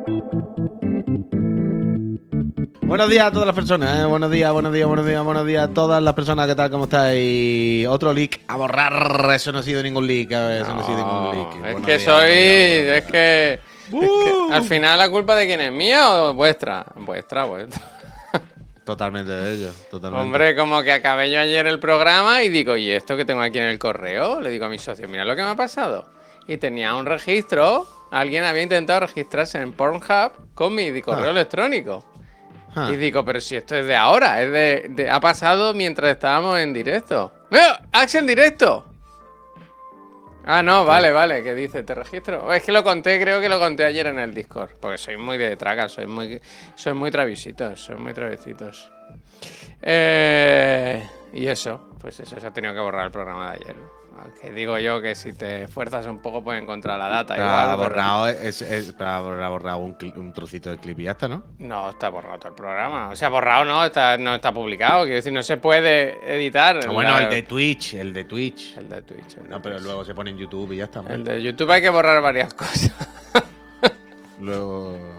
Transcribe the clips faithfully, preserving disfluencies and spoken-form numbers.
Buenos días a todas las personas, ¿eh? Buenos días, buenos días, buenos días, buenos días a todas las personas. ¿Qué tal? ¿Cómo estáis? Otro leak a borrar. Eso no ha sido ningún leak. A ver, eso no, no ha sido ningún leak. Es Buenos que días, soy. días, Es que, uh. es que. Al final, ¿la culpa de quién es? ¿Mía o vuestra? Vuestra, vuestra. Totalmente de ellos, totalmente. Hombre, como que acabé yo ayer el programa y digo, ¿y esto que tengo aquí en el correo? Le digo a mi socio, mira lo que me ha pasado. Y tenía un registro. Alguien había intentado registrarse en Pornhub con mi correo ah. electrónico. Ah. Y digo, pero si esto es de ahora, es de, de ha pasado mientras estábamos en directo. ¡Veo! ¡Axel directo! Ah, no, vale, vale, ¿qué dice? ¿Te registro? Es que lo conté, creo que lo conté ayer en el Discord. Porque soy muy de traga, soy muy soy muy travisitos, soy muy travisitos. Eh, y eso, pues eso, se ha tenido que borrar el programa de ayer. Que digo yo que si te esfuerzas un poco puedes encontrar la data. Pero igual, ha borrado, pero... es, es, pero ha borrado un, un trocito de clip y ya está, ¿no? No, está borrado todo el programa. O sea, borrado no, está, no está publicado. Quiero decir, no se puede editar. Ah, bueno, la... el de Twitch, el de Twitch. El de Twitch. El de no, pero Twitch. luego se pone en YouTube y ya está. El de YouTube hay que borrar varias cosas. Luego...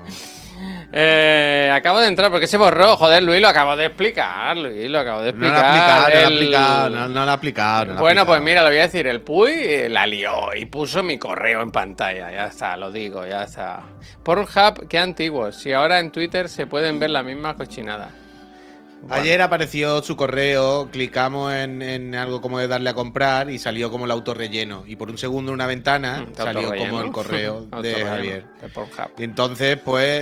Eh, acabo de entrar, ¿por qué se borró? Joder, Luis, lo acabo de explicar, Luis, lo acabo de explicar. No lo ha aplicado, el... no lo ha aplicado, no, no lo ha aplicado. No lo bueno, ha aplicado. Pues mira, lo voy a decir, el Puy la lió y puso mi correo en pantalla, ya está, lo digo, ya está. Pornhub, qué antiguo, si ahora en Twitter se pueden ver la misma cochinada. Bueno. Ayer apareció su correo, clicamos en, en algo como de darle a comprar y salió como el autorrelleno. Y por un segundo en una ventana mm, salió como el correo de Javier. De y entonces, pues,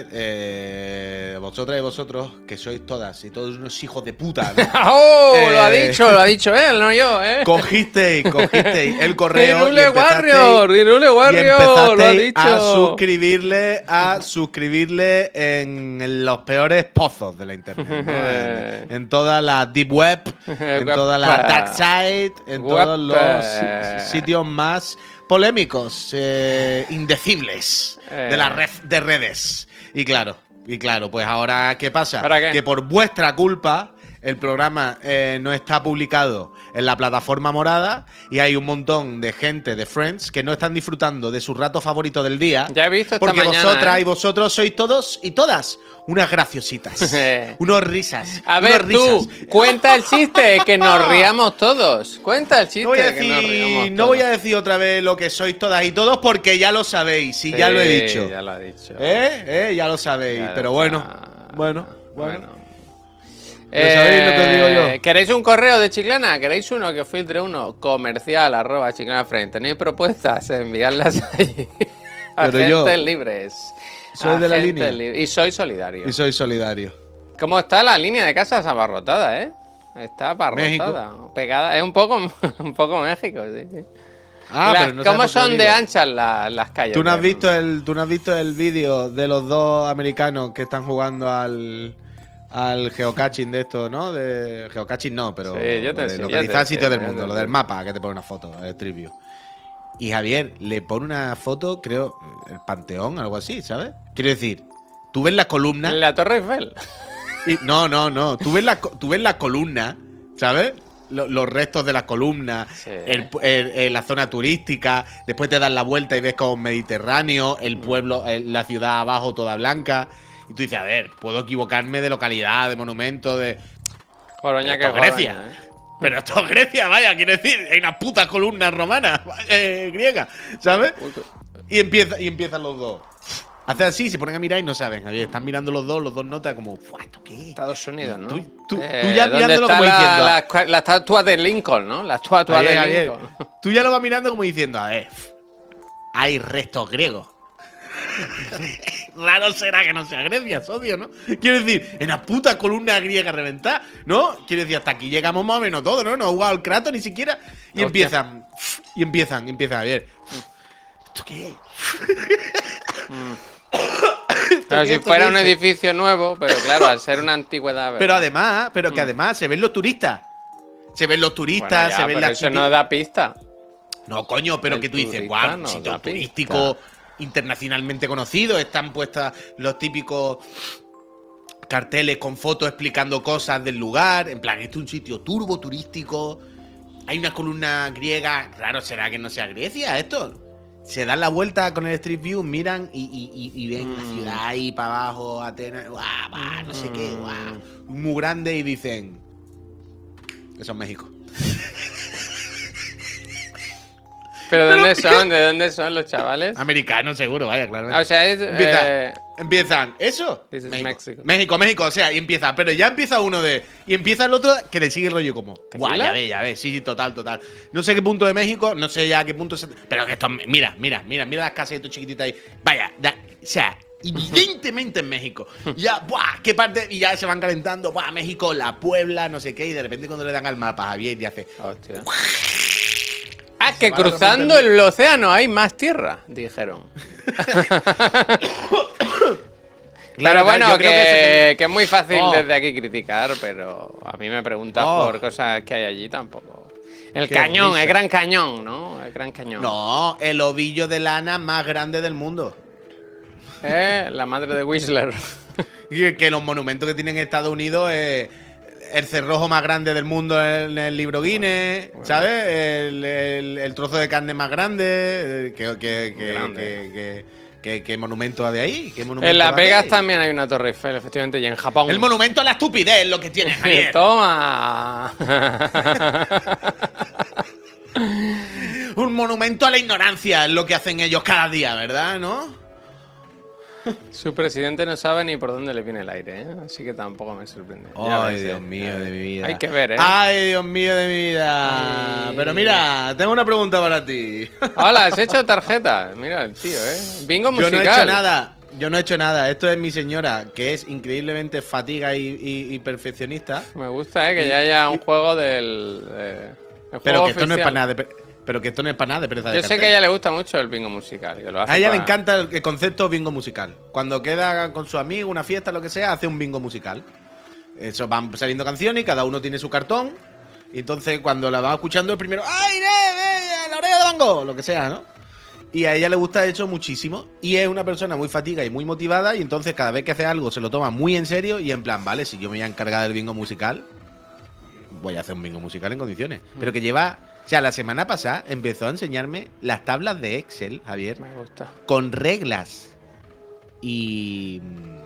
eh, vosotras y vosotros, que sois todas y todos unos hijos de puta, ¿no? ¡Oh! Eh, lo ha dicho, lo ha dicho él, no yo, ¿eh? Cogisteis, cogisteis el correo Irule y Warrior, Irule Warrior, lo ha dicho. A suscribirle, a suscribirle en los peores pozos de la internet, ¿no? En toda la deep web, en toda la dark side, en web. Todos los sitios más polémicos, eh, indecibles eh. de la red de redes. Y claro, y claro, pues ahora ¿qué pasa? Qué? Que por vuestra culpa el programa eh, no está publicado en la plataforma morada y hay un montón de gente de Friends que no están disfrutando de su rato favorito del día. Ya he visto esta porque mañana, vosotras ¿eh? y vosotros sois todos y todas unas graciositas, unos risas. A ver, unos tú, risas. cuenta el chiste, que nos riamos todos. Cuenta el chiste, no voy a decir, que nos riamos todos. No voy a decir otra vez lo que sois todas y todos porque ya lo sabéis y sí, ya lo he dicho. Ya lo ha dicho. ¿Eh? ¿Eh? Ya lo sabéis. Ya Pero bueno, bueno, bueno. bueno. Eh, ¿Sabéis lo que os digo yo? ¿Queréis un correo de Chiclana? ¿Queréis uno que filtre uno? Comercial arroba Chiclana Friends. ¿Tenéis propuestas? Enviadlas allí. Agentes yo libres. Soy de la línea. Y soy solidario. Y soy solidario. ¿Cómo está la línea de casas abarrotada, eh? Está abarrotada. México. Pegada. Es un poco, un poco México, sí. Ah, las, pero no ¿Cómo son de anchas la, las calles? ¿Tú no has visto el, tú no has visto el vídeo de los dos americanos que están jugando al... al geocaching de esto, ¿no? De geocaching no, pero sí, yo te de localizar sitios del mundo, lo del mapa, que te pone una foto, el trivio. Y Javier le pone una foto, creo, el Panteón, algo así, ¿sabes? Quiero decir, tú ves la columna... La Torre Eiffel. Y, no, no, no, tú ves la, tú ves la columna, ¿sabes? Los, los restos de la columna, sí. el, el, el, la zona turística, después te das la vuelta y ves como Mediterráneo, el pueblo, el, la ciudad abajo toda blanca... Y tú dices, a ver, puedo equivocarme de localidad, de monumento, de... Coroña que es Grecia. Coroña, ¿eh? Pero esto es Grecia, vaya, quiero decir, hay una puta columna romana, eh, griega, ¿sabes? Y, empieza, y empiezan los dos. Hacen así, se ponen a mirar y no saben. Están mirando los dos, los dos notas como, ¿esto qué? Estados Unidos, ¿no? Tú, tú, eh, tú ya mirándolo como la, diciendo... La, la estatua de Lincoln, ¿no? La estatua de Lincoln. Tú ya lo vas mirando como diciendo, a ver, hay restos griegos. Raro será que no sea Grecia, socio, ¿no? Quiero decir, en la puta columna griega reventada, ¿no? Quiero decir, hasta aquí llegamos más o menos todo, ¿no? No ha jugado el Kratos ni siquiera. Y Hostia. empiezan, y empiezan, y empiezan a ver. ¿Esto qué es? Mm. Pero si fuera un edificio nuevo, pero claro, al ser una antigüedad. ¿verdad? Pero además, pero que además se ven los turistas. Se ven los turistas, bueno, ya, se ven pero las. Eso no da pista. No, coño, pero el que tú dices, guau, wow, sitio turístico. Internacionalmente conocidos, están puestas los típicos carteles con fotos explicando cosas del lugar, en plan, esto es un sitio turbo turístico, hay una columna griega, raro será que no sea Grecia esto, se dan la vuelta con el Street View, miran y, y, y, y ven Mm. la ciudad ahí para abajo, Atenas, guau, guau, no sé qué, guau, muy grande y dicen, eso es México. ¿Pero de dónde son? ¿De dónde son los chavales? Americanos seguro, vaya, claro. O sea, es... Empieza, eh, empiezan, ¿eso? This is México. Mexico. México, México, o sea, y empieza, pero ya empieza uno de. Y empieza el otro que le sigue el rollo como. Guau, ¿Tequila? ya ves, ya ves, sí, sí, total, total. No sé qué punto de México, no sé ya qué punto. Se, pero que esto. Mira, mira, mira, mira las casas de chiquititas ahí. Vaya, ya, o sea, evidentemente en México. Ya, buah, qué parte. Y ya se van calentando, buah, México, la Puebla, no sé qué. Y de repente cuando le dan al mapa a Javier y hace. Hostia. Ah, que va a la cruzando frontera. el océano hay más tierra, dijeron. Pero bueno, yo que, creo que que es muy fácil Oh. desde aquí criticar, pero a mí me preguntas Oh. por cosas que hay allí tampoco. El Qué cañón, risa. el gran cañón, ¿no? El gran cañón. No, el ovillo de lana más grande del mundo. Eh, la madre de Whistler. Y que los monumentos que tienen en Estados Unidos es el cerrojo más grande del mundo en el libro Guinness, ¿sabes? El, el- el trozo de carne más grande. Que, que, que, Grande. que- que- que- que monumento va de ahí. ¿Qué monumento En Las va de Vegas ahí? también hay una Torre Eiffel, efectivamente, y en Japón. El monumento a la estupidez es lo que tiene Javier. Toma. Un monumento a la ignorancia es lo que hacen ellos cada día, ¿verdad? ¿No? Su presidente no sabe ni por dónde le viene el aire, ¿eh? Así que tampoco me sorprende. Ya Ay, ves, Dios eh. mío de mi vida. Hay que ver, ¿eh? Ay, Dios mío de mi vida. Ay. Pero mira, tengo una pregunta para ti. Hola, ¿has hecho tarjeta? Mira el tío, ¿eh? Bingo Yo musical. no he hecho nada. Yo no he hecho nada. Esto es mi señora, que es increíblemente fatiga y, y- y perfeccionista. Me gusta, ¿eh? Que ya haya un juego del... de- el Pero juego que esto no es oficial. para nada de, pe- pero que esto no es para nada de pereza de Yo sé cartel. que a ella le gusta mucho el bingo musical. Que lo hace A ella le para- encanta el, el concepto bingo musical. Cuando queda con su amigo, una fiesta, lo que sea, hace un bingo musical. Eso, van saliendo canciones y cada uno tiene su cartón. Y entonces cuando la va escuchando el primero, ¡ay, ne, ne, la oreja de Van Gogh! Lo que sea, ¿no? Y a ella le gusta eso muchísimo. Y es una persona muy fatiga y muy motivada. Y entonces cada vez que hace algo se lo toma muy en serio. Y en plan, vale, si yo me voy a encargar del bingo musical, voy a hacer un bingo musical en condiciones. Pero que lleva... O sea, la semana pasada empezó a enseñarme las tablas de Excel, Javier, Me gusta. con reglas y...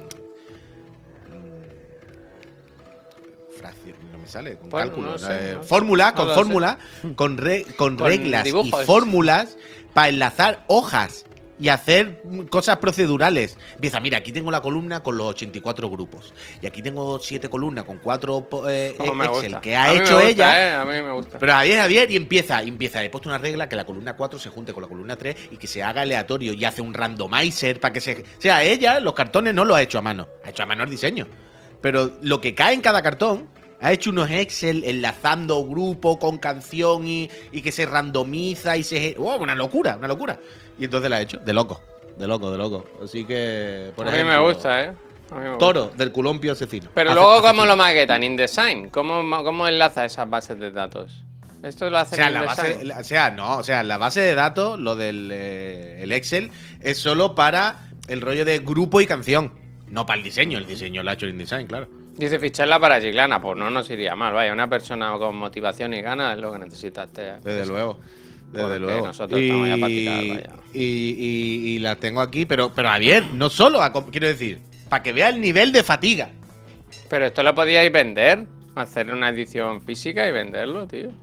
mm, fracción, no me sale, con Bueno, cálculos. no sé, eh, no sé. fórmulas, No con lo fórmulas, con, re- con Con reglas dibujos. y fórmulas para enlazar hojas y hacer mm, cosas procedurales. Empieza, mira, aquí tengo la columna con los ochenta y cuatro grupos. Y aquí tengo siete columnas con cuatro po- eh, Como me Excel gusta. que ha A mí me hecho gusta, ella. ¿eh? A mí me gusta. Pero Javier, Javier, y empieza, y empieza. He puesto una regla que la columna cuatro se junte con la columna tres y que se haga aleatorio y hace un randomizer para que se. O sea, ella, los cartones no los ha hecho a mano, ha hecho a mano el diseño. Pero lo que cae en cada cartón, ha hecho unos Excel enlazando grupo con canción y, y que se randomiza y se. ¡Oh, una locura, una locura! Y entonces la ha hecho, de loco, de loco, de loco. Así que. Por a mí me ejemplo, gusta, ¿eh? A mí me gusta. Toro, del culumpio asesino. Pero Hace- luego, hace- ¿cómo lo maquetan? InDesign. ¿Cómo, ¿Cómo enlaza esas bases de datos? Esto lo O hace sea, en la InDesign. base, la- o sea, no, o sea, la base de datos, lo del eh, el Excel, es solo para el rollo de grupo y canción. No para el diseño, el diseño lo ha hecho el InDesign, claro. Dice ficharla para Chiclana, pues no nos iría mal, vaya, una persona con motivación y ganas es lo que necesitaste. Desde luego. Desde Porque luego. nosotros estamos ya para picar, vaya. y, y- y las tengo aquí, pero, pero Javier, no solo, a- quiero decir, para que vea el nivel de fatiga. Pero esto lo podíais vender, hacer una edición física y venderlo, tío.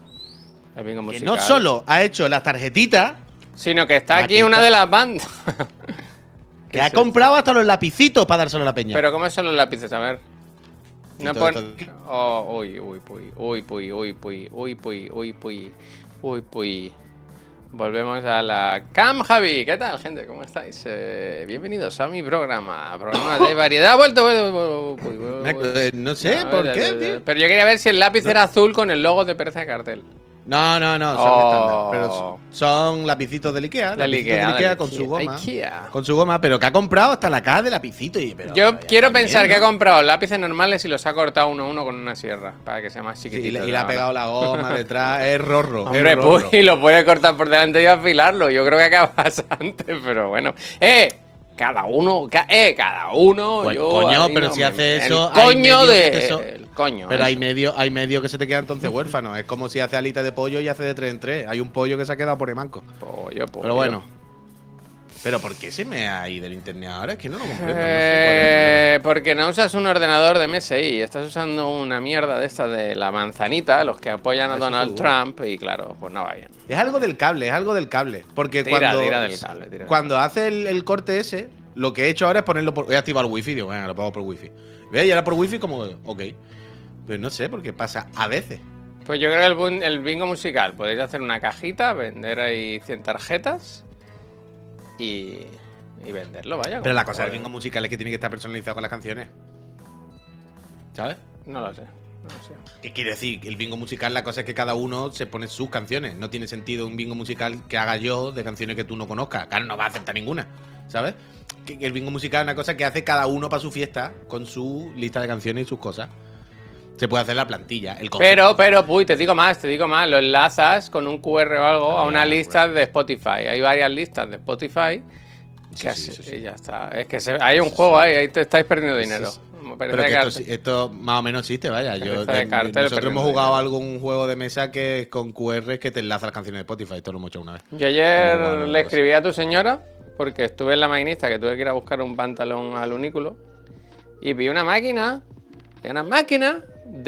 El bingo Que musical. no solo ha hecho las tarjetitas, Sino que está aquí Maqueta. una de las bandas. que ha comprado hasta los lapicitos para dárselo a la peña. Pero ¿cómo son los lápices? A ver. No todo pon... esto- Oh, uy, uy, uy, uy, uy, uy, uy, uy, uy, uy, uy, uy, uy. Volvemos a la Cam Javi. ¿Qué tal, gente? ¿Cómo estáis? Eh, bienvenidos a mi programa. Programa de variedad. Ha vuelto. vuelto, vuelto, vuelto, Me- vuelto. eh, no sé, No, ¿por de- qué, de- de- tío? Pero yo quería ver si el lápiz era azul con el logo de Pereza de Cartel. No, no, no, son Oh. estándar, pero son lapicitos del Ikea, Del lapicitos Ikea, del Ikea del con Ikea. su goma. Ikea. Con su goma, pero que ha comprado hasta la caja de lapicito. Y, pero, Yo vaya, quiero también, pensar que ha ¿no? comprado lápices normales y los ha cortado uno a uno con una sierra para que sea más Sí, y chiquitito. le, y le ha pegado la goma detrás, es rorro. es Hombre, rorro. pues, y lo puede cortar por delante y afilarlo. Yo creo que acaba antes, pero bueno. ¡Eh! cada uno, ca eh, cada uno. Pues, yo, coño, no pero si me- hace el eso. hay coño medios de. que son- El coño. Pero hay eso. medio, hay medio que se te queda entonces huérfano. Es como si hace alita de pollo y hace de tres en tres. Hay un pollo que se ha quedado por el manco. Pollo, pollo. Pero bueno. Pero ¿por qué se me ha ido el internet ahora? Es que no lo comprendo. no sé cuál es Eh, porque no usas un ordenador de M S I, estás usando una mierda de esta de la manzanita, los que apoyan Ah, a eso Donald seguro. Trump, y claro, pues no va bien. el- Es algo del cable, es algo del cable. Porque Tira, cuando, tira del cable, tira del cuando hace el, el corte ese, lo que he hecho ahora es ponerlo por. Voy a activar el wifi, digo, bueno, lo pongo por wifi. ¿Ves? Y ahora por wifi, como, ok. Pero no sé por qué pasa a veces. Pues yo creo que el, bun- el bingo musical, podéis hacer una cajita, vender ahí cien tarjetas y, y venderlo, vaya. Pero la como- cosa del bingo musical es que tiene que estar personalizado con las canciones. ¿Sabes? No lo sé, no lo sé. ¿Qué quiere decir? El bingo musical, la cosa es que cada uno se pone sus canciones. No tiene sentido un bingo musical que haga yo de canciones que tú no conozcas. Claro, no va a aceptar ninguna, ¿sabes? Que que el bingo musical es una cosa que hace cada uno para su fiesta con su lista de canciones y sus cosas. Se puede hacer la plantilla, el concepto. Pero, pero, uy, te digo más, te digo más, lo enlazas con un Q R o algo a una Ah, lista right. de Spotify. Hay varias listas de Spotify. Sí, Que sí, así- eso sí. y ya está. Es que se- hay un juego ahí, ahí te estáis perdiendo Sí, dinero. sí. Me Pero parece que que esto, arte- sí- esto más o menos existe, vaya. Yo, Cabeza de eh, cartel, nosotros perdiendo hemos jugado dinero. algún juego de mesa que es con Q R que te enlaza las canciones de Spotify. Esto lo hemos hecho una vez. Yo ayer Vamos a ver le la escribí a tu señora porque estuve en la maquinista que tuve que ir a buscar un pantalón al unículo y vi una máquina, una máquina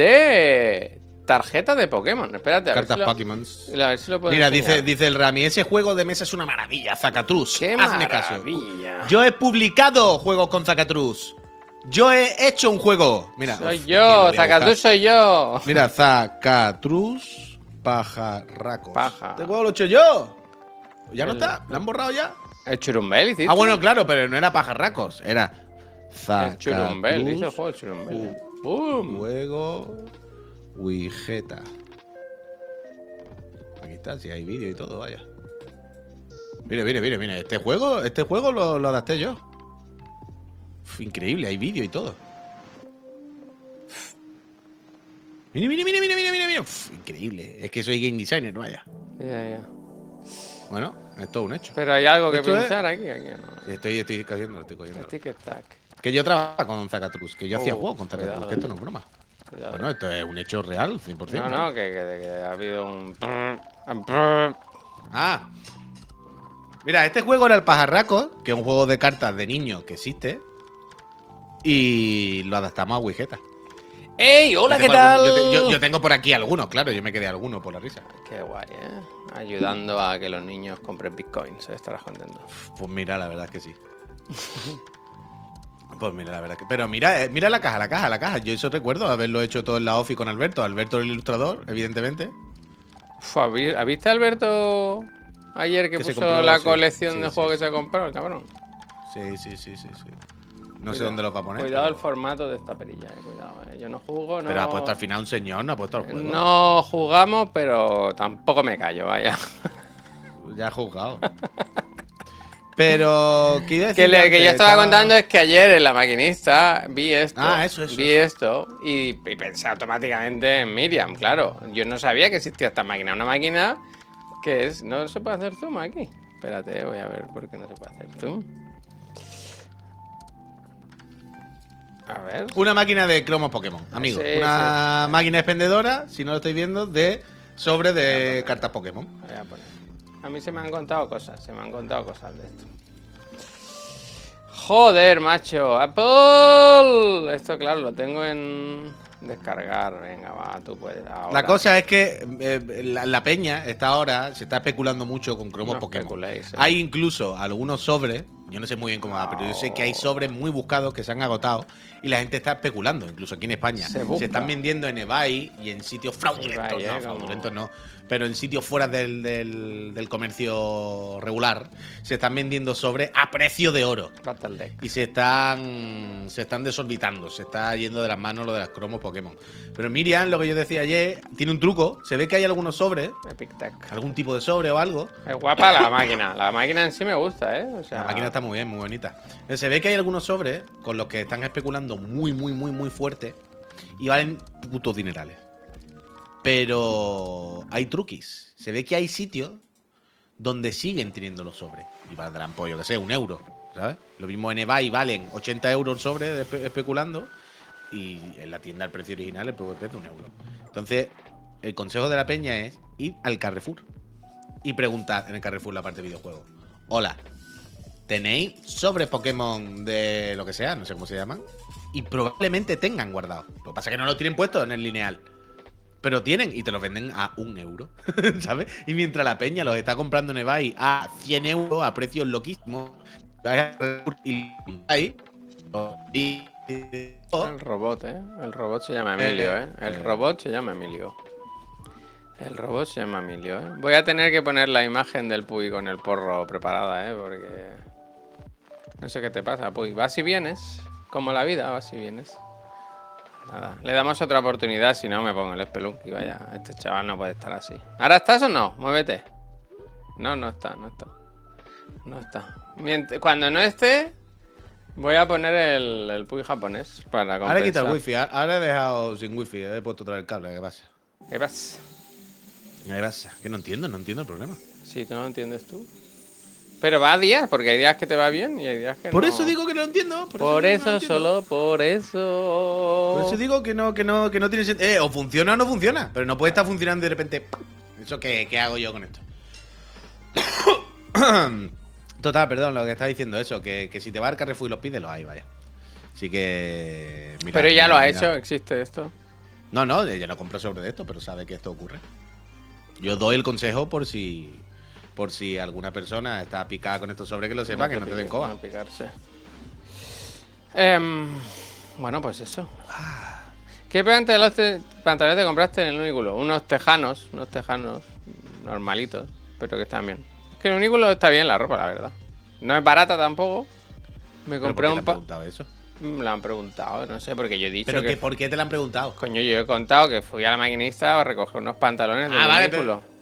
de tarjetas de Pokémon. Espérate, a ver Cartas si lo, Pokémon. a ver si lo puedo Mira, dice, enseñar. dice el Rami, ese juego de mesa es una maravilla, Zacatrus. ¡Qué Hazme caso. maravilla! Yo he publicado juegos con Zacatrus. Yo he hecho un juego. Mira, Soy uf, yo, aquí lo voy a Zacatrus buscar. soy yo. Mira, Zacatrus pajarracos. Paja. ¿Este juego lo he hecho yo? ¿Ya no El- está? ¿Lo han borrado ya? El churumbel, hiciste. Ah, bueno, claro, pero no era pajarracos. Era El churumbel, hizo el Zacatrus juego el churumbel. ¡Bum! juego Wigeta. Aquí está, si hay vídeo y todo, vaya. Mire, mire, mire, mire. Este juego, este juego lo, lo adapté yo. Uf, increíble, hay vídeo y todo. Uf. Mire, mire, mire, mire, mire, mire, mire. Uf, increíble. Es que soy game designer, no vaya. Ya, ya. Bueno, es todo un hecho. Pero hay algo que Esto es- pinchar aquí, aquí no. Estoy, estoy cogiendo, estoy cogiendo. Tic tac. Que yo trabajo con Zacatrus, que yo hacía Oh, juegos con Zacatrus, cuidado. que esto no es broma. Cuidado. Bueno, esto es un hecho real, cien por ciento. No, no, que, que- que ha habido un. Ah. Mira, este juego era el Pajarraco, que es un juego de cartas de niños que existe. Y lo adaptamos a Wigeta. ¡Ey! ¡Hola, Yo qué tengo tal! algún- Yo, te- yo- yo tengo por aquí algunos, claro, yo me quedé alguno por la risa. Qué guay, ¿eh? Ayudando a que los niños compren bitcoins, ¿eh? Estarás contento. Pues mira, la verdad es que sí. Pues mira, la verdad es que. Pero mira, eh, mira la caja, la caja, la caja. Yo eso recuerdo haberlo hecho todo en la ofi con Alberto. Alberto el ilustrador, evidentemente. Uf, ¿habí- ¿has visto a Alberto ayer que, Que se puso compró, la sí. colección Sí, de sí, juegos sí. que se ha comprado, el cabrón? Sí, sí, sí, sí, sí. No sé Cuidado. dónde los va a poner. Cuidado el pero, formato de esta perilla, eh. Cuidado, eh. Yo no jugo, no. pero ha puesto al final un señor, no ha puesto al juego. No jugamos, pero tampoco me callo, vaya. Ya ha juzgado. Pero, ¿qué iba a decir Que, le- que antes? yo estaba contando es que ayer en la maquinista vi esto. Ah, eso, eso, Vi esto y, y pensé automáticamente en Miriam, claro. Yo no sabía que existía esta máquina. Una máquina que es. No se puede hacer zoom aquí. Espérate, voy a ver por qué no se puede hacer zoom. A ver. Una máquina de cromos Pokémon, amigo. Sí, Una máquina expendedora, si no lo estáis viendo, de sobre de cartas Pokémon. Voy a poner. A mí se me han contado cosas, se me han contado cosas de esto. Joder, macho, Apple. Esto, claro, lo tengo en descargar. Venga, va, tú puedes. Ahora. La cosa es que eh, la, la peña está ahora, se está especulando mucho con cromos No Pokémon. especuléis, eh. Hay incluso algunos sobres, yo no sé muy bien cómo va, pero yo sé que hay sobres muy buscados que se han agotado y la gente está especulando, incluso aquí en España. Se Se, busca. están vendiendo en eBay y en sitios fraudulentos, eBay, eh, no, como- fraudulentos no, pero en sitios fuera del, del, del comercio regular, se están vendiendo sobres a precio de oro. Battle Deck. Y se están se están desorbitando, se está yendo de las manos lo de las cromos Pokémon. Pero Miriam, lo que yo decía ayer, tiene un truco. Se ve que hay algunos sobres, Epic Tech. algún tipo de sobre o algo. Es guapa la máquina. La máquina en sí me gusta, ¿eh? O sea, La máquina está muy bien, muy bonita. Pero se ve que hay algunos sobres con los que están especulando muy, muy, muy, muy fuerte y valen putos dinerales. Pero hay truquis. Se ve que hay sitios donde siguen teniendo los sobres y valdrán, pues yo que sé, un euro. ¿sabes? Lo mismo en eBay valen ochenta euros sobre espe especulando y en la tienda el precio original el P V P es de un euro. Entonces, el consejo de la peña es ir al Carrefour y preguntar en el Carrefour la parte de videojuegos. Hola, ¿tenéis sobre Pokémon de lo que sea? No sé cómo se llaman. Y probablemente tengan guardado. Lo que pasa es que no lo tienen puesto en el lineal. Pero tienen y te los venden a un euro, ¿sabes? Y mientras la peña los está comprando en eBay a cien euros a precios loquísimos. Y ahí. Y, El robot, ¿eh? El robot se llama Emilio, ¿eh? El robot se llama Emilio. El robot se llama Emilio, ¿eh? Voy a tener que poner la imagen del Puy con el porro preparada, ¿eh? Porque... no sé qué te pasa, Puy. Vas y vienes. Como la vida, vas y vienes. Nada, le damos otra oportunidad, si no me pongo el Spelunky, vaya. Este chaval no puede estar así. ¿Ahora estás o no? Muévete. No, no está, no está. No está. Mientras, cuando no esté, voy a poner el, el Puy japonés para compensar. Ahora he quitado el wifi, ahora he dejado sin wifi, he puesto otra vez el cable, ¿qué pasa? ¿Qué pasa? ¿Qué pasa? Que no entiendo, no entiendo el problema. Sí, tú no lo entiendes tú. Pero va a días, porque hay días que te va bien y hay días que por no. Por eso digo que no lo entiendo. Por, por eso, eso no solo por eso. Por eso digo que no, que no, que no tiene sentido. Eh, o funciona o no funciona. Pero no puede estar funcionando y de repente. ¿Eso qué, qué hago yo con esto? Total, perdón, lo que estás diciendo eso, que, que si te va al Carrefour y los pides, los hay, vaya. Así que. Mira, pero ya mira, lo ha mira. hecho, existe esto. No, no, ella no compró sobre esto, pero sabe que esto ocurre. Yo doy el consejo por si. Por si alguna persona está picada con estos sobres, que lo sepa, no que no te den coba. No picarse. Eh, bueno, pues eso. ¿Qué pantalones te, pantalones te compraste en el Unículo? Unos tejanos, unos tejanos normalitos, pero que están bien. Es que el Unículo está bien la ropa, la verdad. No es barata tampoco. Me compré ¿Pero por qué un te han preguntado eso? Me lo han preguntado, no sé, porque yo he dicho ¿Pero que... que, por qué te lo han preguntado? Coño, yo he contado que fui a la maquinista a recoger unos pantalones del ah, vale, Unículo. Pero...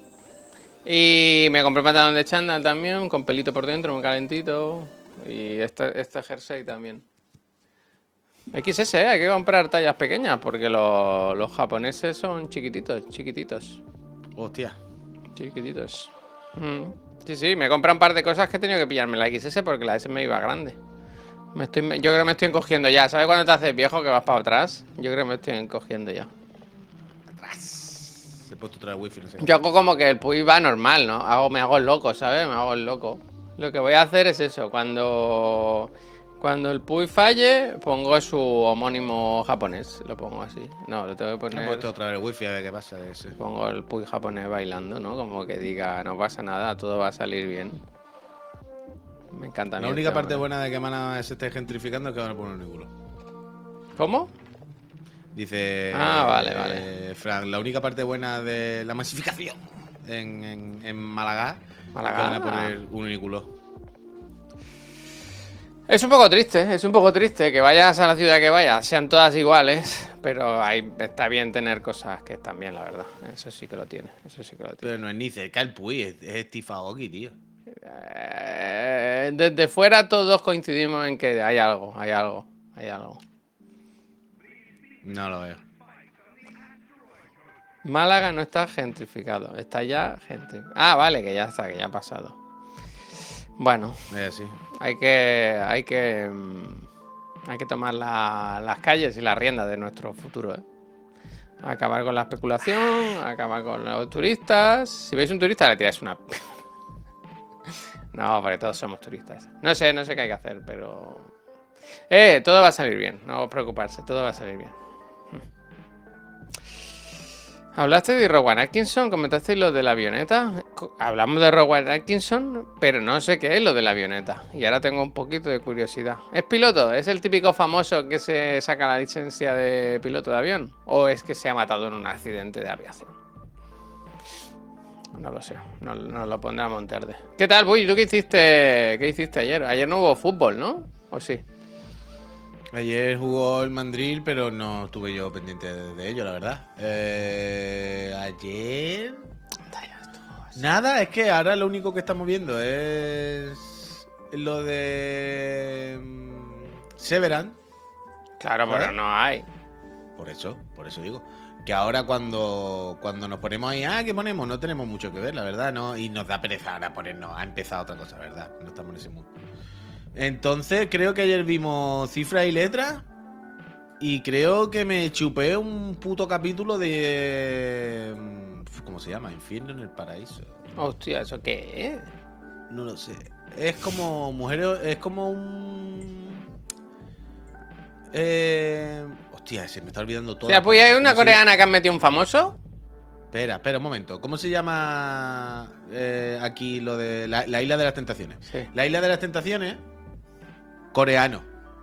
Y me compré pantalón de chándal también, con pelito por dentro, muy calentito. Y este, este jersey también. equis ese, ¿eh? Hay que comprar tallas pequeñas, porque los, los japoneses son chiquititos, chiquititos. Hostia. Chiquititos. Mm. Sí, sí, me compran un par de cosas que he tenido que pillarme la equis ese porque la S me iba grande. Me estoy, yo creo que me estoy encogiendo ya. ¿Sabes cuando te haces viejo que vas para atrás? Yo creo que me estoy encogiendo ya. Atrás. He puesto otra wifi, no sé. Yo hago como que el Puy va normal, ¿no? Hago, me hago el loco, ¿sabes? Me hago el loco. Lo que voy a hacer es eso. Cuando, cuando el Puy falle, pongo su homónimo japonés. Lo pongo así. No, lo tengo que poner... He puesto otra vez el wifi a ver qué pasa. Ese. Pongo el Puy japonés bailando, ¿no? Como que diga, no pasa nada, todo va a salir bien. Me encanta. La única parte buena de que Mana se esté gentrificando es que van a poner un Unículo. ¿Cómo? Dice. Ah, vale, vale. Eh, Frank, la única parte buena de la masificación en, en, en Málaga, Málaga. Es que van a poner un Unículo. Es un poco triste, es un poco triste que vayas a la ciudad que vayas, sean todas iguales, pero ahí está bien tener cosas que están bien, la verdad. Eso sí que lo tiene, eso sí que lo tiene. Pero no es ni cerca el Puy, es, es Steve Aoki, tío. Eh, desde fuera todos coincidimos en que hay algo, hay algo, hay algo. No lo veo. Málaga no está gentrificado, está ya gentrificado. Ah, vale, que ya está, que ya ha pasado. Bueno, es así. hay que, hay que, hay que tomar la, las calles y las riendas de nuestro futuro, ¿eh? Acabar con la especulación, acabar con los turistas. Si veis un turista, le tiráis una... No, porque todos somos turistas. No sé, no sé qué hay que hacer, pero... Eh, todo va a salir bien, no os preocuparse, todo va a salir bien. ¿Hablaste de Rowan Atkinson? ¿Comentasteis lo de la avioneta? Hablamos de Rowan Atkinson, pero no sé qué es lo de la avioneta. Y ahora tengo un poquito de curiosidad. ¿Es piloto? ¿Es el típico famoso que se saca la licencia de piloto de avión? ¿O es que se ha matado en un accidente de aviación? No lo sé, nos no lo pondrá Monterde. ¿Qué tal, Buy? ¿Tú qué hiciste, qué hiciste ayer? Ayer no hubo fútbol, ¿no? ¿O sí? Ayer jugó el Mandril, pero no estuve yo pendiente de, de ello, la verdad. Eh, ayer... Nada, es que ahora lo único que estamos viendo es lo de Severan. Claro, pero no hay. Por eso, por eso digo. Que ahora cuando, cuando nos ponemos ahí, ah, ¿qué ponemos? No tenemos mucho que ver, la verdad, ¿no? Y nos da pereza ahora ponernos, ha empezado otra cosa, ¿verdad? No estamos en ese mundo. Entonces creo que ayer vimos Cifras y Letras y creo que me chupé un puto capítulo de... ¿Cómo se llama? Infierno en el Paraíso. Hostia, ¿eso qué es? No lo sé. Es como mujeres... Es como un... Eh... Hostia, se me está olvidando todo. O sea, pues hay una coreana que han metido un famoso. Espera, espera un momento. ¿Cómo se llama eh, aquí lo de la, la Isla de las Tentaciones? Sí. La Isla de las Tentaciones, coreano.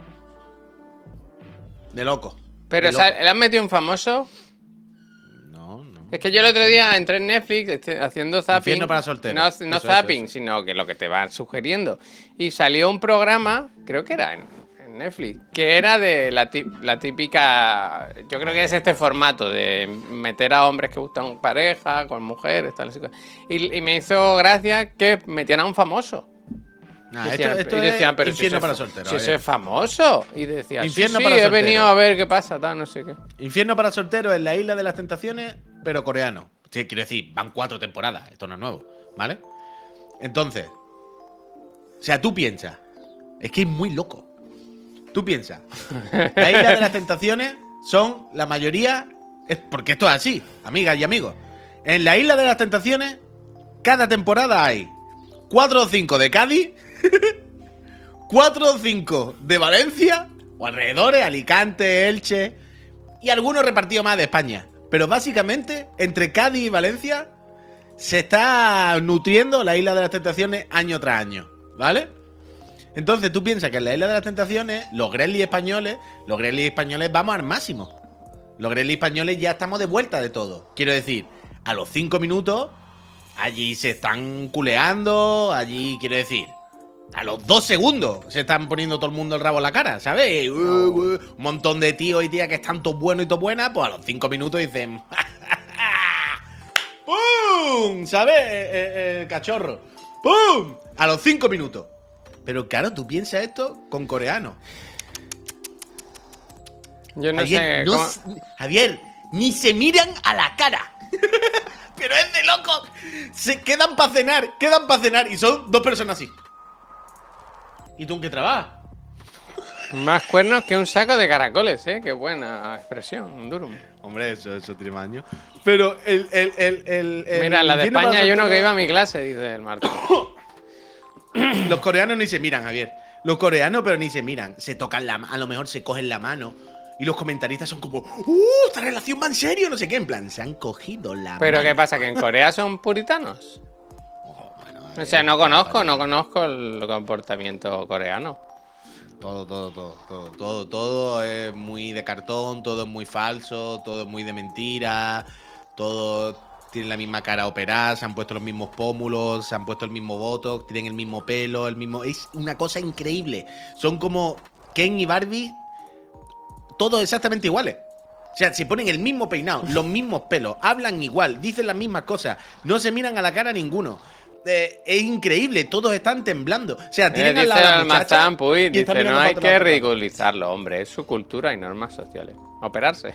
De loco. Pero, de o sea, loco. ¿le han metido un famoso? No, no. Es que yo el otro día entré en Netflix este, haciendo zapping. Infierno para solteros. No, no Eso, zapping, eso, eso. sino que lo que te van sugiriendo. Y salió un programa, creo que era en, en Netflix, que era de la, tí- la típica. Yo creo que es este formato de meter a hombres que gustan pareja, con mujeres, tal. Así, y, y me hizo gracia que metieran a un famoso. Nah, Decían, esto, esto y decían, es pero infierno si para ese, solteros. si ese oye. es famoso. Y decía, Infierno sí, sí, para he solteros. venido a ver qué pasa, tal, no sé qué. Infierno para solteros es la Isla de las Tentaciones, pero coreano. Sí, quiero decir, van cuatro temporadas. Esto no es nuevo, ¿vale? Entonces, o sea, tú piensas, es que es muy loco. Tú piensas, la Isla de las Tentaciones son la mayoría, es porque esto es así, amigas y amigos. En la Isla de las Tentaciones, cada temporada hay cuatro o cinco de Cádiz, cuatro o cinco de Valencia, o alrededores, Alicante, Elche, y algunos repartidos más de España. Pero básicamente, entre Cádiz y Valencia, se está nutriendo la Isla de las Tentaciones año tras año, ¿vale? Entonces tú piensas que en la Isla de las Tentaciones, los Gremlins españoles, los Gremlins españoles vamos al máximo. Los Gremlins españoles ya estamos de vuelta de todo. Quiero decir, a los cinco minutos, allí se están culeando, allí, quiero decir, a los dos segundos se están poniendo todo el mundo el rabo en la cara, ¿sabes? Uh, uh, un montón de tíos y tías que están todos buenos y todos buenas, pues a los cinco minutos dicen... ¡Pum! ¿Sabes? Eh, eh, eh, cachorro. ¡Pum! A los cinco minutos. Pero claro, tú piensas esto con coreano. Yo no Javier, sé. no cómo- s- Javier, ni se miran a la cara. Pero es de loco. Se quedan para cenar, quedan para cenar y son dos personas así. ¿Y tú en qué trabajas? Más cuernos que un saco de caracoles, ¿eh? Qué buena expresión, un durum. Hombre, eso, eso tiene más años. Pero el, el, el, el, el Mira, en la de infierno España para hay uno solteros- que iba a mi clase, dice el Martín. Los coreanos ni se miran, Javier. Los coreanos, pero ni se miran. Se tocan la mano, a lo mejor se cogen la mano. Y los comentaristas son como, ¡uh! Esta relación va en serio, no sé qué. En plan, se han cogido la Pero mano. ¿qué pasa? ¿Que en Corea son puritanos? Oh, bueno, O sea, no eh, conozco, no conozco el comportamiento coreano. Todo, todo, todo, todo, todo, todo es muy de cartón, todo es muy falso, todo es muy de mentira, todo tiene la misma cara operada, se han puesto los mismos pómulos, se han puesto el mismo botox, tienen el mismo pelo, el mismo... Es una cosa increíble. Son como Ken y Barbie, todos exactamente iguales. O sea, se ponen el mismo peinado, los mismos pelos, hablan igual, dicen las mismas cosas, no se miran a la cara ninguno. Eh, es increíble, todos están temblando. O sea, Eh, tienen dice al lado a la el muchacha Mazán Puig, y dice, están no mirando hay para que atrás. ridiculizarlo, hombre, es su cultura y normas sociales. Operarse.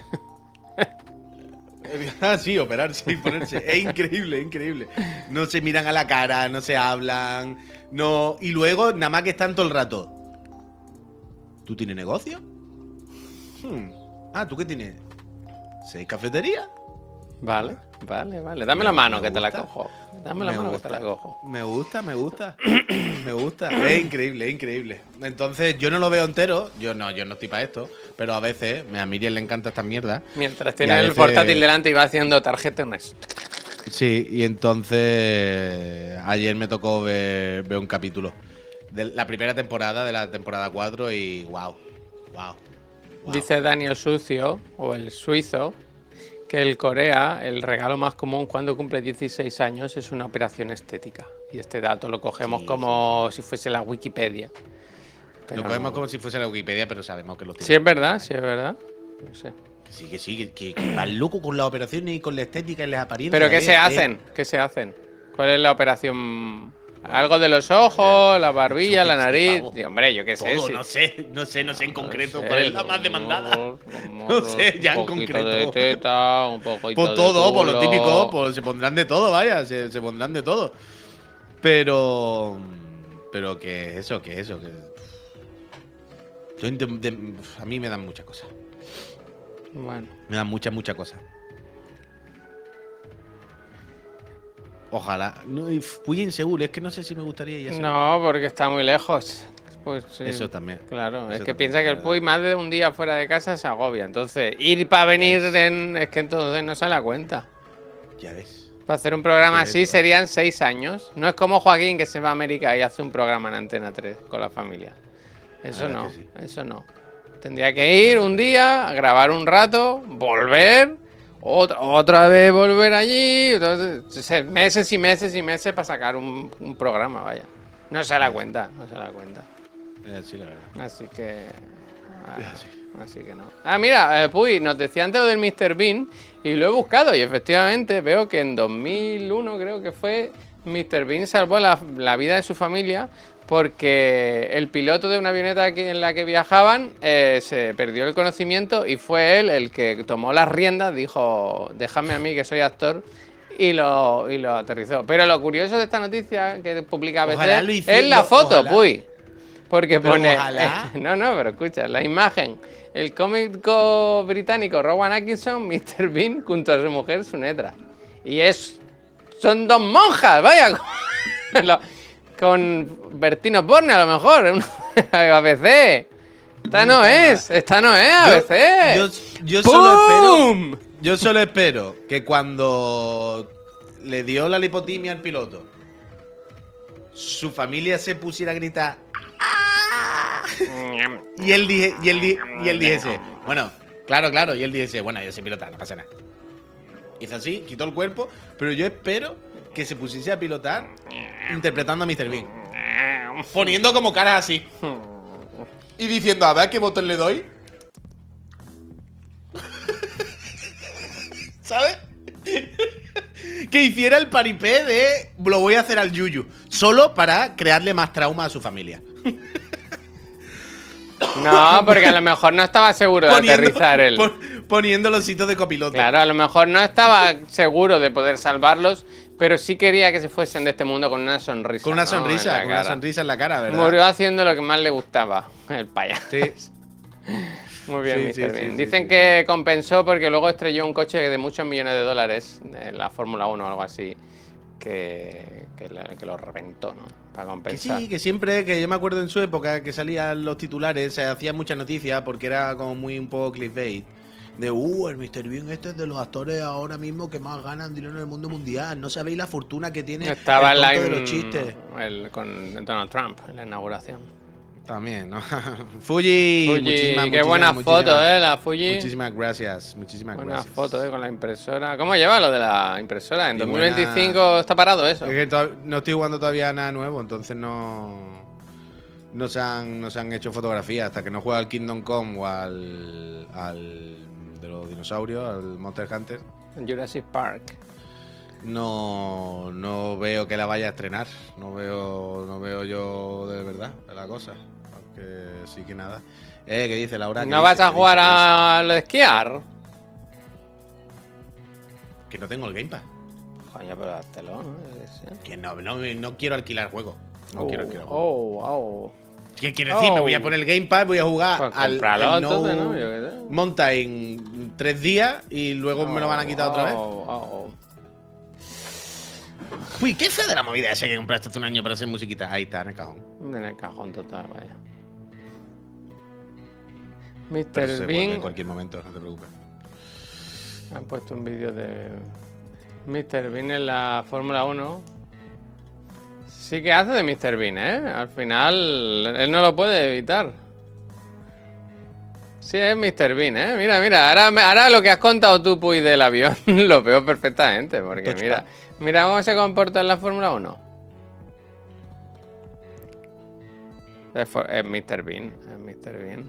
Ah, sí, operarse y ponerse. Es increíble, es increíble. No se miran a la cara, no se hablan, no. Y luego, nada más que están todo el rato. ¿Tú tienes negocio? Hmm. Ah, ¿tú qué tienes? ¿Seis cafeterías? Vale, vale, vale. Dame la mano Me que te la gusta. cojo. Dame la Me mano que gusta. te la cojo. Me gusta, me gusta. Me gusta. Es increíble, es increíble. Entonces, yo no lo veo entero. Yo no, yo no estoy para esto. Pero a veces, a Miriam le encanta esta mierda. Mientras Y tiene a el veces- portátil delante y va haciendo tarjetones. Sí, y entonces ayer me tocó ver, ver un capítulo de la primera temporada, de la temporada cuatro y wow, wow. wow. Dice Daniel Sucio, o el suizo, que en Corea el regalo más común cuando cumple dieciséis años es una operación estética. Y este dato lo cogemos Sí, como si fuese la Wikipedia. Pero Lo podemos no. como si fuese la Wikipedia, pero sabemos que lo Sí, tiene. es verdad, sí, es verdad. No sé. Que sí, que sí, que, que, que van loco con las operaciones y con la estética y las apariencias. ¿Pero qué eh, se eh. hacen? ¿Qué se hacen? ¿Cuál es la operación? ¿Algo de los ojos, la barbilla, la nariz? Pavo. Y, hombre, yo qué sé. Todo, sí. no sé, no sé, no sé en concreto No sé, cuál es la los más demandada. morros, los No morros, sé, ya en un poquito concreto. de teta, un poquito Por de todo, por lo culo. típico, pues se pondrán de todo, vaya, se, se pondrán de todo. Pero. Pero que eso, que eso, que. Yo intent- de- a mí me dan muchas cosas. Bueno. Me dan muchas, muchas cosas. Ojalá. No, y Puy en Seúl, es que no sé si me gustaría ir a Seúl. No, porque está muy lejos. Pues sí. Eso también. Claro, Eso es que también, piensa que la el verdad. Puy más de un día fuera de casa se agobia. Entonces, ir para venir ves. en... es que entonces no se da cuenta. Ya ves. Para hacer un programa Es que así eso. serían seis años. No es como Joaquín que se va a América y hace un programa en Antena tres con la familia. Eso La verdad no, es que sí. eso no. Tendría que ir un día, grabar un rato, volver, otra, otra vez volver allí. Entonces, meses y meses y meses para sacar un, un programa, vaya. No se da cuenta, no se da cuenta. Es así, la verdad. Así que... ah, Es así. así que no. Ah, mira, eh, Puy, nos decía antes lo del míster Bean y lo he buscado y efectivamente veo que en dos mil uno creo que fue, míster Bean salvó la, la vida de su familia porque el piloto de una avioneta que- en la que viajaban eh, se perdió el conocimiento y fue él el que tomó las riendas, dijo, déjame a mí que soy actor. Y lo, y lo aterrizó. Pero lo curioso de esta noticia que publica A B C Ojalá lo es hiciera- la foto, ojalá. Puy. Porque Pero pone. ojalá. eh, no, no, pero escucha, la imagen. El cómico británico Rowan Atkinson, míster Bean, junto a su mujer Sunetra. Y es. Son dos monjas, vaya. Con, lo- con Bertino Borne, a lo mejor. A B C. Esta no es, esta no es A B C. Yo, yo solo espero. ¡Pum! Yo solo espero que cuando le dio la lipotimia al piloto, su familia se pusiera a gritar. ¡Ah! Y él dije, y él, di- y él dijese, bueno, claro, claro, y él dijese, bueno, yo soy pilota, no pasa nada. Hizo así, quitó el cuerpo, pero yo espero que se pusiese a pilotar interpretando a míster Bean. Poniendo como caras así. Y diciendo, a ver qué botón le doy. ¿Sabes? Que hiciera el paripé de lo voy a hacer al Yuyu. Solo para crearle más trauma a su familia. No, porque a lo mejor no estaba seguro de aterrizar él. pon- poniendo los hitos de copiloto. Claro, a lo mejor no estaba seguro de poder salvarlos, pero sí quería que se fuesen de este mundo con una sonrisa. Con una ¿no? En sonrisa, la con una cara. sonrisa en la cara, ¿verdad? Murió haciendo lo que más le gustaba, el payaso. Sí. Muy bien, Sí, míster sí, Bean. sí, Dicen sí, que compensó porque luego estrelló un coche de muchos millones de dólares en la Fórmula uno o algo así, que, que, le- que lo reventó, ¿no? Para Que compensar. sí, que siempre, que yo me acuerdo en su época que salían los titulares, se hacían muchas noticias porque era como muy un poco clickbait. De, uh, el míster Bean este es de los actores ahora mismo que más ganan dinero en el mundo mundial. No sabéis la fortuna que tiene Estaba el en la tonto de in- los chistes. el- con Donald Trump en la inauguración. También, ¿no? Fuji, Fuji, muchísimas, qué muchísimas, buena muchísimas- foto, eh, la Fuji. Muchísimas gracias, muchísimas Buena gracias. foto, eh, con la impresora. ¿Cómo lleva lo de la impresora? En Y dos mil veinticinco buena- está parado eso. Es que to- no estoy jugando todavía nada nuevo, entonces no. No se han, no se han hecho fotografías hasta que no juega al Kingdom Come o al. al de los dinosaurios, al Monster Hunter. En Jurassic Park. No, no veo que la vaya a estrenar. No veo, no veo yo de verdad la cosa. Aunque sí que nada. Eh, ¿qué dice Laura? ¿Qué ¿No dice? vas a ¿Qué jugar dice? ¿Qué dice? al esquiar? Que no tengo el Game Pass. Coño, pero háztelo, ¿no? Yo qué sé. Que no, no, no quiero alquilar juego. No quiero alquilar juego. Oh, oh. ¿Qué quiero decir? Me voy a Oh. poner el Game Pass, voy a jugar Pues al cómpralo el entonces, No ¿no? Yo qué sé. Mountain tres días y luego me lo van a quitar otra vez. Oh, oh, Uy, ¿qué fue de la movida esa que compraste hace un año para hacer musiquita? Ahí está, en el cajón. oh. En el cajón total, vaya. Pero míster se vuelve en Bean. cualquier momento, no te preocupes. Han puesto un vídeo de míster Bean en la Fórmula uno. Sí que hace de míster Bean, ¿eh? Al final, él no lo puede evitar. Sí, es míster Bean, ¿eh? Mira, mira, ahora, me- ahora lo que has contado tú, Puy, del avión, lo veo perfectamente, porque Touchpad. mira, mira cómo se comporta en la Fórmula uno. Es, for- es míster Bean, es míster Bean.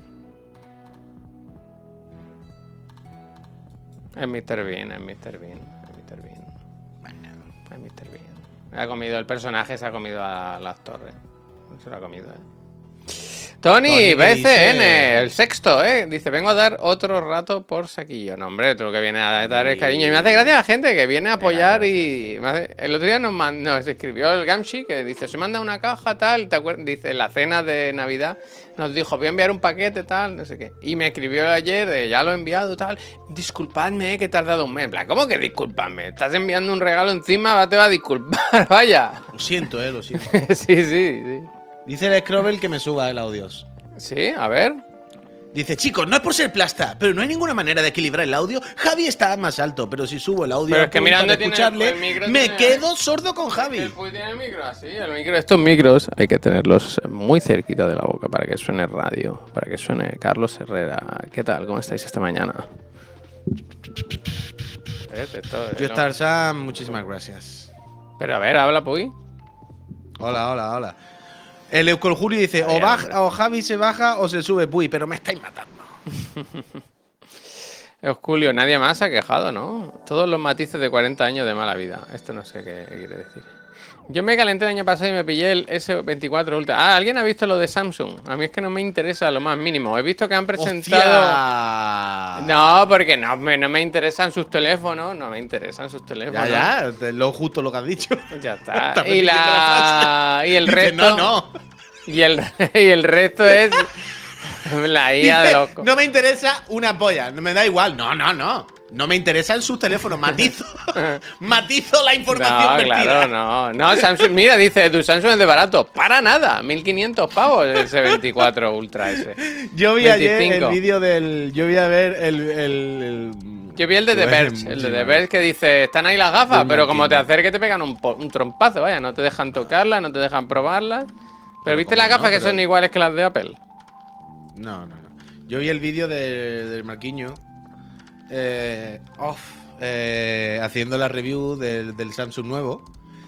Es míster Bean, es míster Bean, es míster Bean. Es míster Bean. Ha comido, el personaje se ha comido a las torres. Se lo ha comido, ¿eh? Tony, Tony, ¿qué B C N, dice? el sexto, ¿eh? Dice, vengo a dar otro rato por saquillo. No, hombre, tú lo que viene a dar es cariño. Y me hace gracia la gente que viene a apoyar y... me hace- El otro día nos, man- nos escribió el Gamshi que dice, se manda una caja, tal, ¿te acuerdas? Dice, la cena de Navidad nos dijo, voy a enviar un paquete, tal, no sé qué. Y me escribió ayer, de, ya lo he enviado, tal. Disculpadme, eh, que he tardado un mes. En plan, ¿cómo que disculpadme? Estás enviando un regalo encima, te va a disculpar, vaya. Lo siento, eh, lo siento. Sí, sí, sí. Dice el Scrobel que me suba el audio. Sí, a ver. Dice, chicos, no es por ser plasta, pero no hay ninguna manera de equilibrar el audio. Javi está más alto, pero si subo el audio Pero es que a mira punto de dónde tiene escucharle, el micro, me tiene- quedo sordo con Javi. El Puy tiene el micro así, el micro. Estos micros hay que tenerlos muy cerquita de la boca para que suene radio, para que suene Carlos Herrera. ¿Qué tal? ¿Cómo estáis esta mañana? ¿Ves? Esto es Yo lo- estar Sam, muchísimas gracias. Pero a ver, habla Puy. Hola, hola, hola. El Eucol Julio dice, o, Ay, baja, hombre. o Javi se baja o se sube Puy, pero me estáis matando. Julio, nadie más se ha quejado, ¿no? Todos los matices de cuarenta años de mala vida. Esto no sé qué quiere decir. Yo me calenté el año pasado y me pillé el ese veinticuatro Ultra. Ah, ¿alguien ha visto lo de Samsung? A mí es que no me interesa lo más mínimo. He visto que han presentado... ¡Hostia! No, porque no me, no me interesan sus teléfonos. No me interesan sus teléfonos. Ya, ya, te- lo justo lo que has dicho. Ya está. Estás Y repitiendo la... Y el Dice, resto... no, no. Y el, y el resto es... La I A de Dice, loco. no me interesa una polla, no me da igual. No, no, no. No me interesan sus teléfonos, matizo. Matizo la información No, vertida. claro, no. No, Samsung, mira, dice, tu Samsung es de barato. Para nada, mil quinientos pavos el S veinticuatro Ultra ese. Yo vi ayer veinticinco. el vídeo del. Yo vi a ver el. el, el- Yo vi el de The Joder, Verge, el de muchísimas The Verge que dice, están ahí las gafas, Del pero como te Marquinhos. acerques te pegan un, po- un trompazo, vaya, no te dejan tocarlas, no te dejan probarlas. Pero, Pero ¿viste cómo las no, gafas que pero- son iguales que las de Apple? No, no, no. Yo vi el vídeo de- del Marquinhos. Eh, off, eh, haciendo la review del, del Samsung nuevo.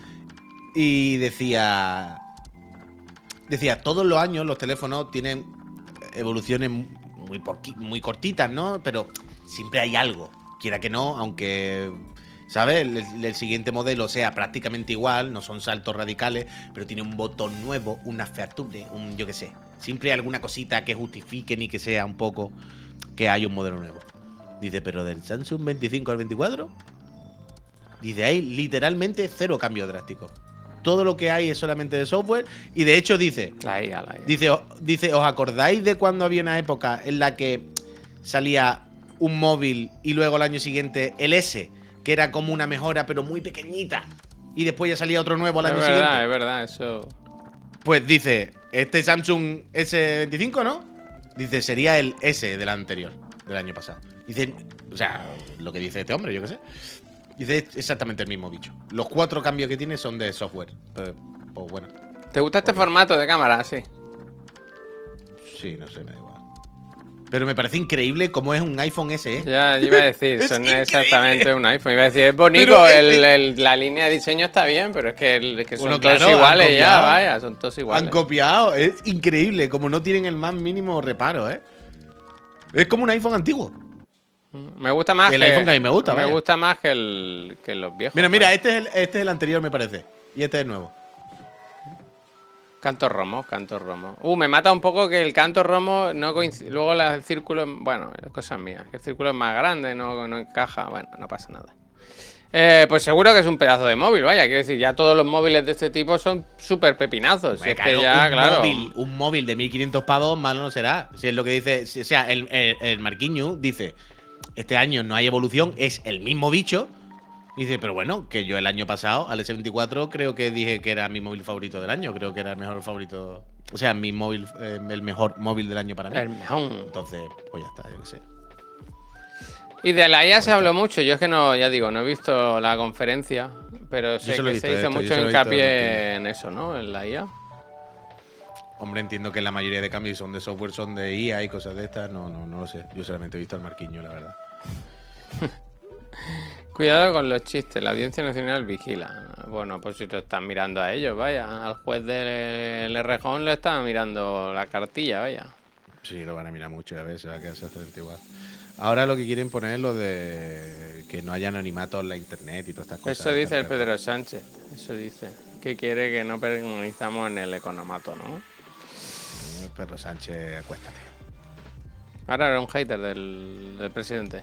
Y decía. Decía, todos los años los teléfonos tienen evoluciones muy, poqui- muy cortitas, ¿no? Pero siempre hay algo. Quiera que no, aunque. ¿Sabes? El, el siguiente modelo sea prácticamente igual, no son saltos radicales, pero tiene un botón nuevo, una feature, un yo qué sé. Siempre hay alguna cosita que justifique ni que sea un poco que hay un modelo nuevo. Dice, pero del Samsung veinticinco al veinticuatro, dice, hay literalmente cero cambio drástico. Todo lo que hay es solamente de software. Y de hecho dice, La I A, la I A. dice, o- dice, ¿os acordáis de cuando había una época en la que salía un móvil y luego el año siguiente el S, que era como una mejora pero muy pequeñita, y después ya salía otro nuevo al Es año verdad, siguiente? es verdad, eso... Pues dice, este Samsung S veinticinco, ¿no? Dice, sería el S del anterior, del año pasado. Dice, o sea, lo que dice este hombre, yo qué sé. Dice es exactamente el mismo bicho. Los cuatro cambios que tiene son de software. Pues, pues bueno, ¿Te gusta este formato de cámara? Sí. sí, no sé, me da igual. Pero me parece increíble cómo es un iPhone S E. Ya, yo iba a decir, Es son increíble. exactamente un iPhone. Iba a decir, es bonito, Pero es- el, el- la línea de diseño está bien, pero es que, el- es que son Bueno, todos claro, han iguales ya, copiado. vaya, son todos Han iguales. copiado, es increíble, como no tienen el más mínimo reparo, ¿eh? Es como un iPhone antiguo. Me gusta más El que, iPhone que a mí me gusta, Me vaya. gusta más que, el, que los viejos. Mira, mira, vaya. este es, el, este es el anterior, me parece. Y este es el nuevo. Canto romo, canto romo. Uh, me mata un poco que el canto romo no coincide. Luego la- el círculo, bueno, es cosa mía. Que el círculo es más grande, no, no encaja. Bueno, no pasa nada. Eh, pues seguro que es un pedazo de móvil, vaya. Quiero decir, ya todos los móviles de este tipo son súper pepinazos. Si es que ya, un, claro. móvil, un móvil de mil quinientos pavos malo no será. Si es lo que dice. si- o sea, el, el, el Marquinhos dice: este año no hay evolución, es el mismo bicho. Dice, pero bueno, que yo el año pasado, al S veinticuatro, creo que dije que era mi móvil favorito del año. Creo que era el mejor favorito. O sea, mi móvil, eh, el mejor móvil del año para mí. El mejor. Entonces, pues ya está, yo qué sé. Y de la I A se habló mucho. Yo es que no, ya digo, no he visto la conferencia, pero sé se lo he que visto se hizo esto, yo mucho se lo he visto hincapié de en eso, ¿no? En la I A. Hombre, entiendo que la mayoría de cambios son de software, son de I A y cosas de estas. No, no, no lo sé. Yo solamente he visto al Marquinhos, la verdad. Cuidado con los chistes, la Audiencia Nacional vigila. Bueno, pues si te están mirando a ellos, vaya. Al juez del Errejón le están mirando la cartilla, vaya. Sí, lo van a mirar mucho y a ver, se va a quedar exactamente igual. Ahora lo que quieren poner es lo de que no haya anonimato en la internet y todas estas cosas. Eso dice el Pedro Sánchez. Eso dice. Que quiere que no permanezcamos en el economato, ¿no? Pedro Sánchez, acuéstate. Ahora era un hater del, del presidente.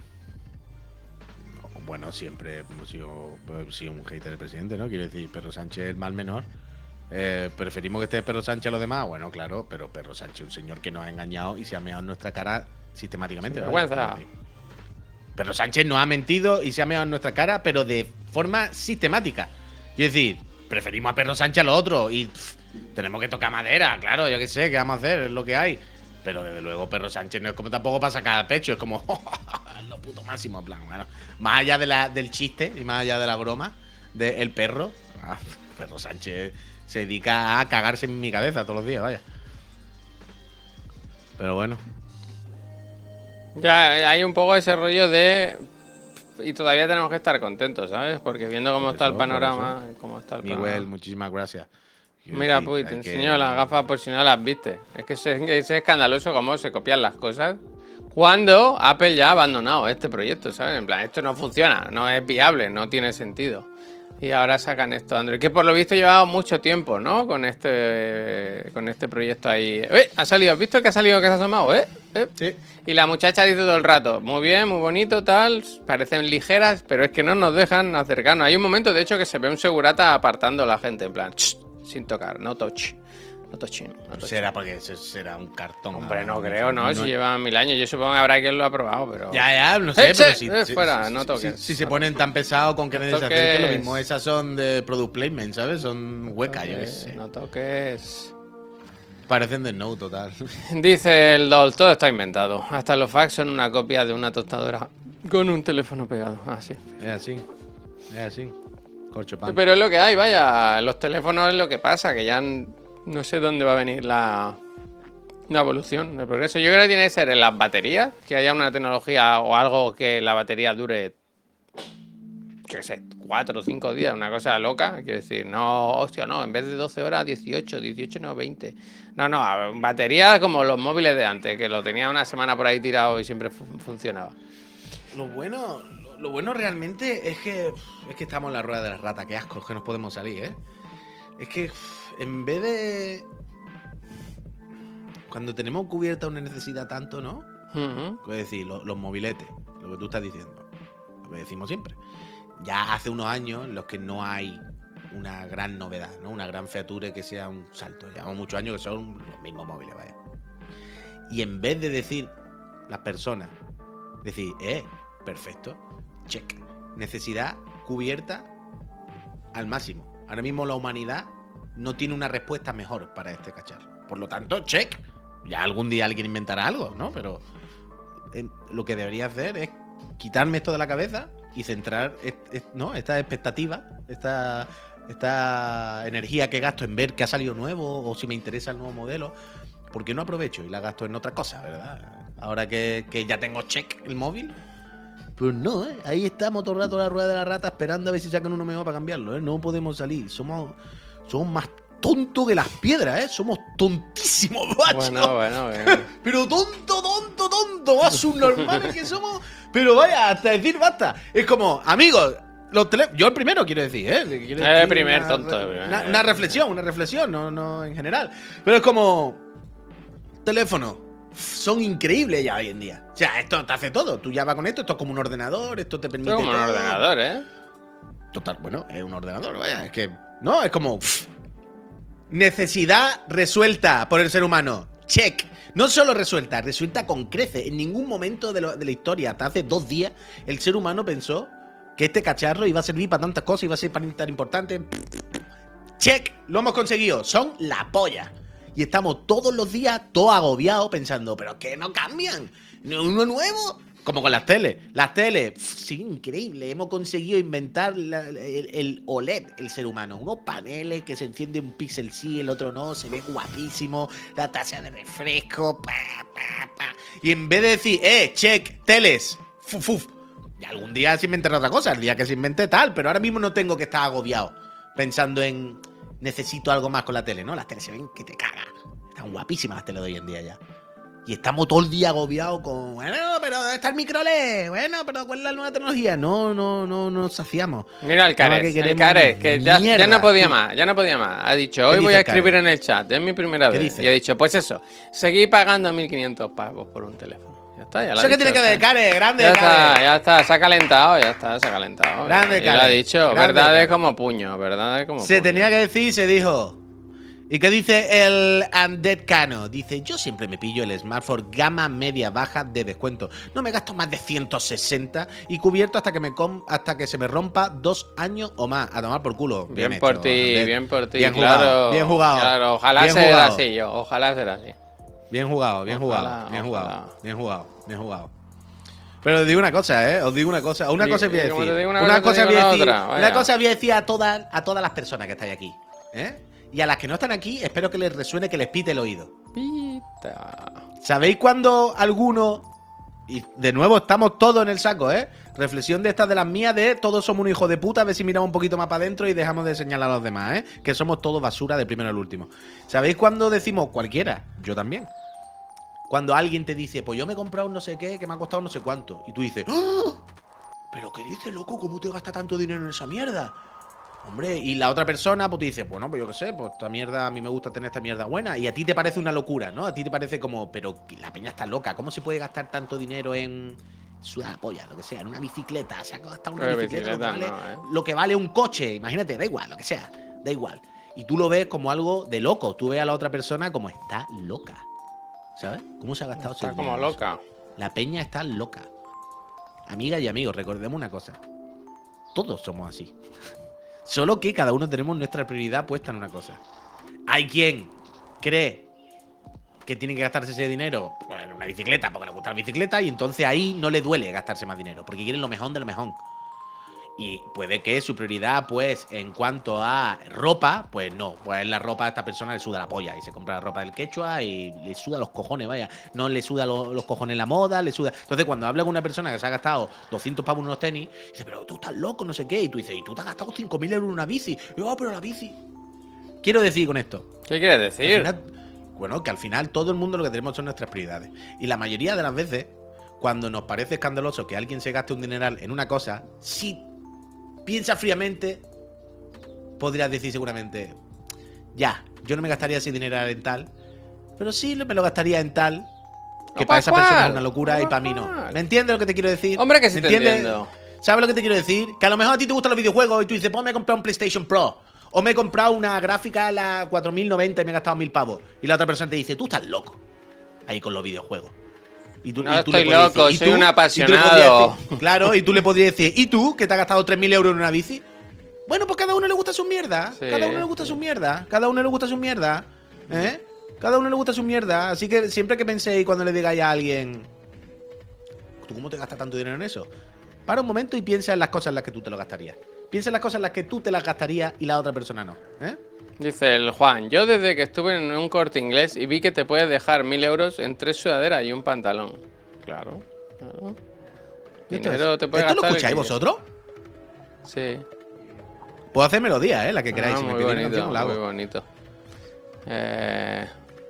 Bueno, siempre hemos sido, hemos sido un hater del presidente, ¿no? Quiero decir, Pedro Sánchez es el mal menor. Eh, ¿Preferimos que esté Pedro Sánchez a los demás? Bueno, claro, pero Pedro Sánchez es un señor que nos ha engañado y se ha meado en nuestra cara sistemáticamente. Sin vergüenza. Pedro Sánchez nos ha mentido y se ha meado en nuestra cara, pero de forma sistemática. Es decir, preferimos a Pedro Sánchez a los otros y pff, tenemos que tocar madera, claro, yo qué sé, ¿qué vamos a hacer? Es lo que hay. Pero desde luego Pedro Sánchez no es como tampoco para sacar pecho, es como lo puto máximo, en plan, bueno, más allá de la, del chiste y más allá de la broma del perro, ah, Pedro Sánchez se dedica a cagarse en mi cabeza todos los días, vaya. Pero bueno. Ya hay un poco ese rollo de... Y todavía tenemos que estar contentos, ¿sabes? Porque viendo cómo está el panorama... Cómo está el Miguel, panorama. muchísimas gracias. Quiero Mira, decir, Puy, te enseño que... las gafas por si no las viste. Es que es, es escandaloso cómo se copian las cosas cuando Apple ya ha abandonado este proyecto, ¿sabes? En plan, esto no funciona, no es viable, no tiene sentido. Y ahora sacan esto Android, que por lo visto llevaba mucho tiempo, ¿no? Con este con este proyecto ahí. ¡Eh! Ha salido, ¿has visto que ha salido, que se ha asomado? ¿Eh? ¿Eh? Sí. Y la muchacha dice todo el rato, muy bien, muy bonito, tal, parecen ligeras, pero es que no nos dejan acercarnos. Hay un momento, de hecho, que se ve un segurata apartando a la gente, en plan, sin tocar, no touch. No touching, no touching. Será porque será un cartón. Hombre, no, no creo, no, no, si llevan mil años. Yo supongo que habrá quien lo ha probado, pero... Ya, ya, no sé, ¡Eh, pero eh, si, eh, si, fuera, si, no toques. Si, si se ponen tan pesados con que no nadie se acerque, lo toques. mismo. Esas son de product placement, ¿sabes? Son huecas, yo qué sé. No toques... Parecen de no, total. Dice el Dol, todo está inventado. Hasta los fax son una copia de una tostadora con un teléfono pegado. Así. Es así, es así. Corcho pan. Pero es lo que hay, vaya. Los teléfonos es lo que pasa, que ya no sé dónde va a venir la... la evolución, el progreso. Yo creo que tiene que ser en las baterías, que haya una tecnología o algo que la batería dure, qué sé, cuatro o cinco días, una cosa loca. Quiero decir, no, hostia, no, en vez de doce horas, dieciocho, dieciocho, no, veinte. No, no, batería como los móviles de antes, que lo tenía una semana por ahí tirado y siempre fu funcionaba. Lo bueno, lo bueno realmente es que es que estamos en la rueda de las ratas, qué asco, que nos podemos salir, ¿eh? Es que en vez de... Cuando tenemos cubierta una necesidad tanto, ¿no? Uh-huh. Es decir, los, los mobiletes, lo que tú estás diciendo, lo que decimos siempre. Ya hace unos años en los que no hay una gran novedad, ¿no? Una gran feature que sea un salto. Llevamos muchos años que son los mismos móviles, vaya. Y en vez de decir las personas, decir, eh, perfecto, check, necesidad cubierta al máximo. Ahora mismo la humanidad no tiene una respuesta mejor para este cacharro. Por lo tanto, check. Ya algún día alguien inventará algo, ¿no? Pero eh, lo que debería hacer es quitarme esto de la cabeza y centrar es, es, ¿no? esta expectativa, esta, esta energía que gasto en ver qué ha salido nuevo o si me interesa el nuevo modelo. ¿Por qué no aprovecho y la gasto en otra cosa, verdad? Ahora que, que ya tengo check el móvil. Pues no, ¿eh? Ahí estamos todo el rato a la rueda de la rata esperando a ver si sacan uno mejor para cambiarlo, ¿eh? No podemos salir. Somos, somos más tonto que las piedras, ¿eh? Somos tontísimos, macho. Bueno, bueno, bueno. Pero tonto, tonto, tonto. Más subnormales que somos. Pero vaya, hasta decir basta. Es como, amigos, los tele... yo el primero quiero decir, ¿eh? Quiero el decir primer una, tonto. Una, una reflexión, una reflexión, no, no en general. Pero es como, teléfonos son increíbles ya hoy en día. O sea, esto te hace todo. Tú ya vas con esto, esto es como un ordenador, esto te permite... Esto es como un todo. ordenador, ¿eh? Total, bueno, es un ordenador, vaya. Es que, no, es como... Pff, necesidad resuelta por el ser humano. Check. No solo resuelta, resuelta con crece. En ningún momento de, lo, de la historia, hasta hace dos días, el ser humano pensó que este cacharro iba a servir para tantas cosas, iba a ser tan importante. Check. Lo hemos conseguido. Son la polla. Y estamos todos los días, todos agobiados, pensando, ¿pero qué no cambian? ¿Uno nuevo? Como con las teles. Las teles, sí, increíble. Hemos conseguido inventar la, el, el O L E D, el ser humano. Unos paneles que se enciende un píxel sí, el otro no. Se ve guapísimo. La tasa de refresco. Pa, pa, pa. Y en vez de decir, eh, check, teles. Fuf, fuf. Y algún día se inventará otra cosa. El día que se invente tal. Pero ahora mismo no tengo que estar agobiado pensando en necesito algo más con la tele, ¿no? Las teles se ven que te cagan. Están guapísimas las teles de hoy en día ya. Y estamos todo el día agobiados con, bueno, pero ¿dónde está el microLED? Bueno, pero ¿cuál es la nueva tecnología? No, no, no, no nos saciamos. Mira el Cares, el Cares, que ya, ya no podía más, ya no podía más. Ha dicho, hoy voy a escribir en el chat, es mi primera vez. Dice? Y ha dicho, pues eso, seguí pagando mil quinientos pavos por un teléfono. Ya está, ya lo Eso que tiene que ver, Cares, grande, ya Cares. Está, ya está, se ha calentado, ya está, se ha calentado. Grande, Cares. Lo ha dicho, verdad es como puño, verdad es como Se puño. tenía que decir, se dijo. ¿Y qué dice el Undead Cano? Dice, yo siempre me pillo el smartphone gama media baja de descuento. No me gasto más de ciento sesenta y cubierto hasta que me com hasta que se me rompa dos años o más. A tomar por culo. Bien, bien por hecho, ti, Undead. bien por ti, bien claro. Jugado, bien jugado. Claro, ojalá bien sea jugado. así yo, ojalá sea así. Bien jugado, bien Ojalá, jugado, bien ojalá. jugado, bien jugado, bien jugado. Pero os digo una cosa, ¿eh? Os digo una cosa. Una Y- cosa voy a y como decir. te digo una Una cosa, cosa te voy digo a la decir. otra, vaya. Una cosa voy a decir a todas, a todas las personas que estáis aquí. ¿Eh? Y a las que no están aquí, espero que les resuene, que les pite el oído. Pita. ¿Sabéis cuando alguno, y de nuevo estamos todos en el saco, ¿eh? Reflexión de estas de las mías de todos somos un hijo de puta, a ver si miramos un poquito más para adentro y dejamos de señalar a los demás, ¿eh? Que somos todos basura de primero al último. ¿Sabéis cuando decimos cualquiera? Yo también. Cuando alguien te dice, pues yo me he comprado un no sé qué, que me ha costado no sé cuánto. Y tú dices, ¡ah! ¿Pero qué dices, loco? ¿Cómo te gastas tanto dinero en esa mierda? Hombre, y la otra persona pues te dice, bueno, pues yo qué sé, pues esta mierda, a mí me gusta tener esta mierda buena. Y a ti te parece una locura, ¿no? A ti te parece como, pero la peña está loca. ¿Cómo se puede gastar tanto dinero en sudar polla, lo que sea, en una bicicleta? Se ha gastado una Pero bicicleta, lo, que bicicleta vale, no, ¿eh? lo que vale un coche. Imagínate, da igual, lo que sea, da igual. Y tú lo ves como algo de loco. Tú ves a la otra persona como está loca. ¿Sabes? ¿Cómo se ha gastado ese Está como dinero? loca. La peña está loca. Amigas y amigos, recordemos una cosa. Todos somos así. Solo que cada uno tenemos nuestra prioridad puesta en una cosa. Hay quien cree que tiene que gastarse ese dinero pues, en una bicicleta porque le gusta la bicicleta y entonces ahí no le duele gastarse más dinero porque quieren lo mejor de lo mejor. Y puede que su prioridad, pues, en cuanto a ropa, pues no. Pues la ropa a esta persona le suda la polla y se compra la ropa del quechua y le suda los cojones, vaya. No le suda lo, los cojones la moda, le suda. Entonces, cuando habla con una persona que se ha gastado doscientos pavos en unos tenis, dice, pero tú estás loco, no sé qué. Y tú dices, y tú te has gastado cinco mil euros en una bici. Y yo, oh, pero la bici. Quiero decir con esto. ¿Qué quieres Al decir? final, bueno, que al final todo el mundo lo que tenemos son nuestras prioridades. Y la mayoría de las veces, cuando nos parece escandaloso que alguien se gaste un dineral en una cosa, si piensa fríamente, podrías decir seguramente, ya, yo no me gastaría ese dineral en tal, pero sí me lo gastaría en tal, que No, para esa ¿cuál? persona es una locura No, y para mí no. ¿cuál? ¿Me entiendes lo que te quiero decir? Hombre, que sí ¿Me te entiendes? entiendo. ¿Sabes lo que te quiero decir? Que a lo mejor a ti te gustan los videojuegos y tú dices, pues me he comprado un PlayStation Pro. O me he comprado una gráfica a la cuatro mil noventa y me he gastado mil pavos. Y la otra persona te dice, tú estás loco. Ahí con los videojuegos. Y tú, No y tú le estoy podrías loco, decir, ¿y soy tú? un Y tú le apasionado. podrías decir- claro, y tú le podrías decir, ¿y tú que te has gastado tres mil euros en una bici? Bueno, pues cada uno le gusta su mierda. Sí, cada uno le gusta sí. su mierda. Cada uno le gusta su mierda. ¿Eh? Cada uno le gusta su mierda. Así que siempre que penséis cuando le digáis a alguien, ¿tú cómo te gastas tanto dinero en eso? Para un momento y piensa en las cosas en las que tú te lo gastarías. Piensa en las cosas en las que tú te las gastarías y la otra persona no. ¿Eh? Dice el Juan, yo desde que estuve en un Corte Inglés y vi que te puedes dejar mil euros en tres sudaderas y un pantalón. Claro. claro. ¿Esto, Dinero es- te puede ¿esto lo gastar el escucháis que- vosotros? Sí. Puedo hacer melodía, ¿eh? La que queráis. Ah, si me muy pedís una bonito, canción, la muy hago. bonito. Eh,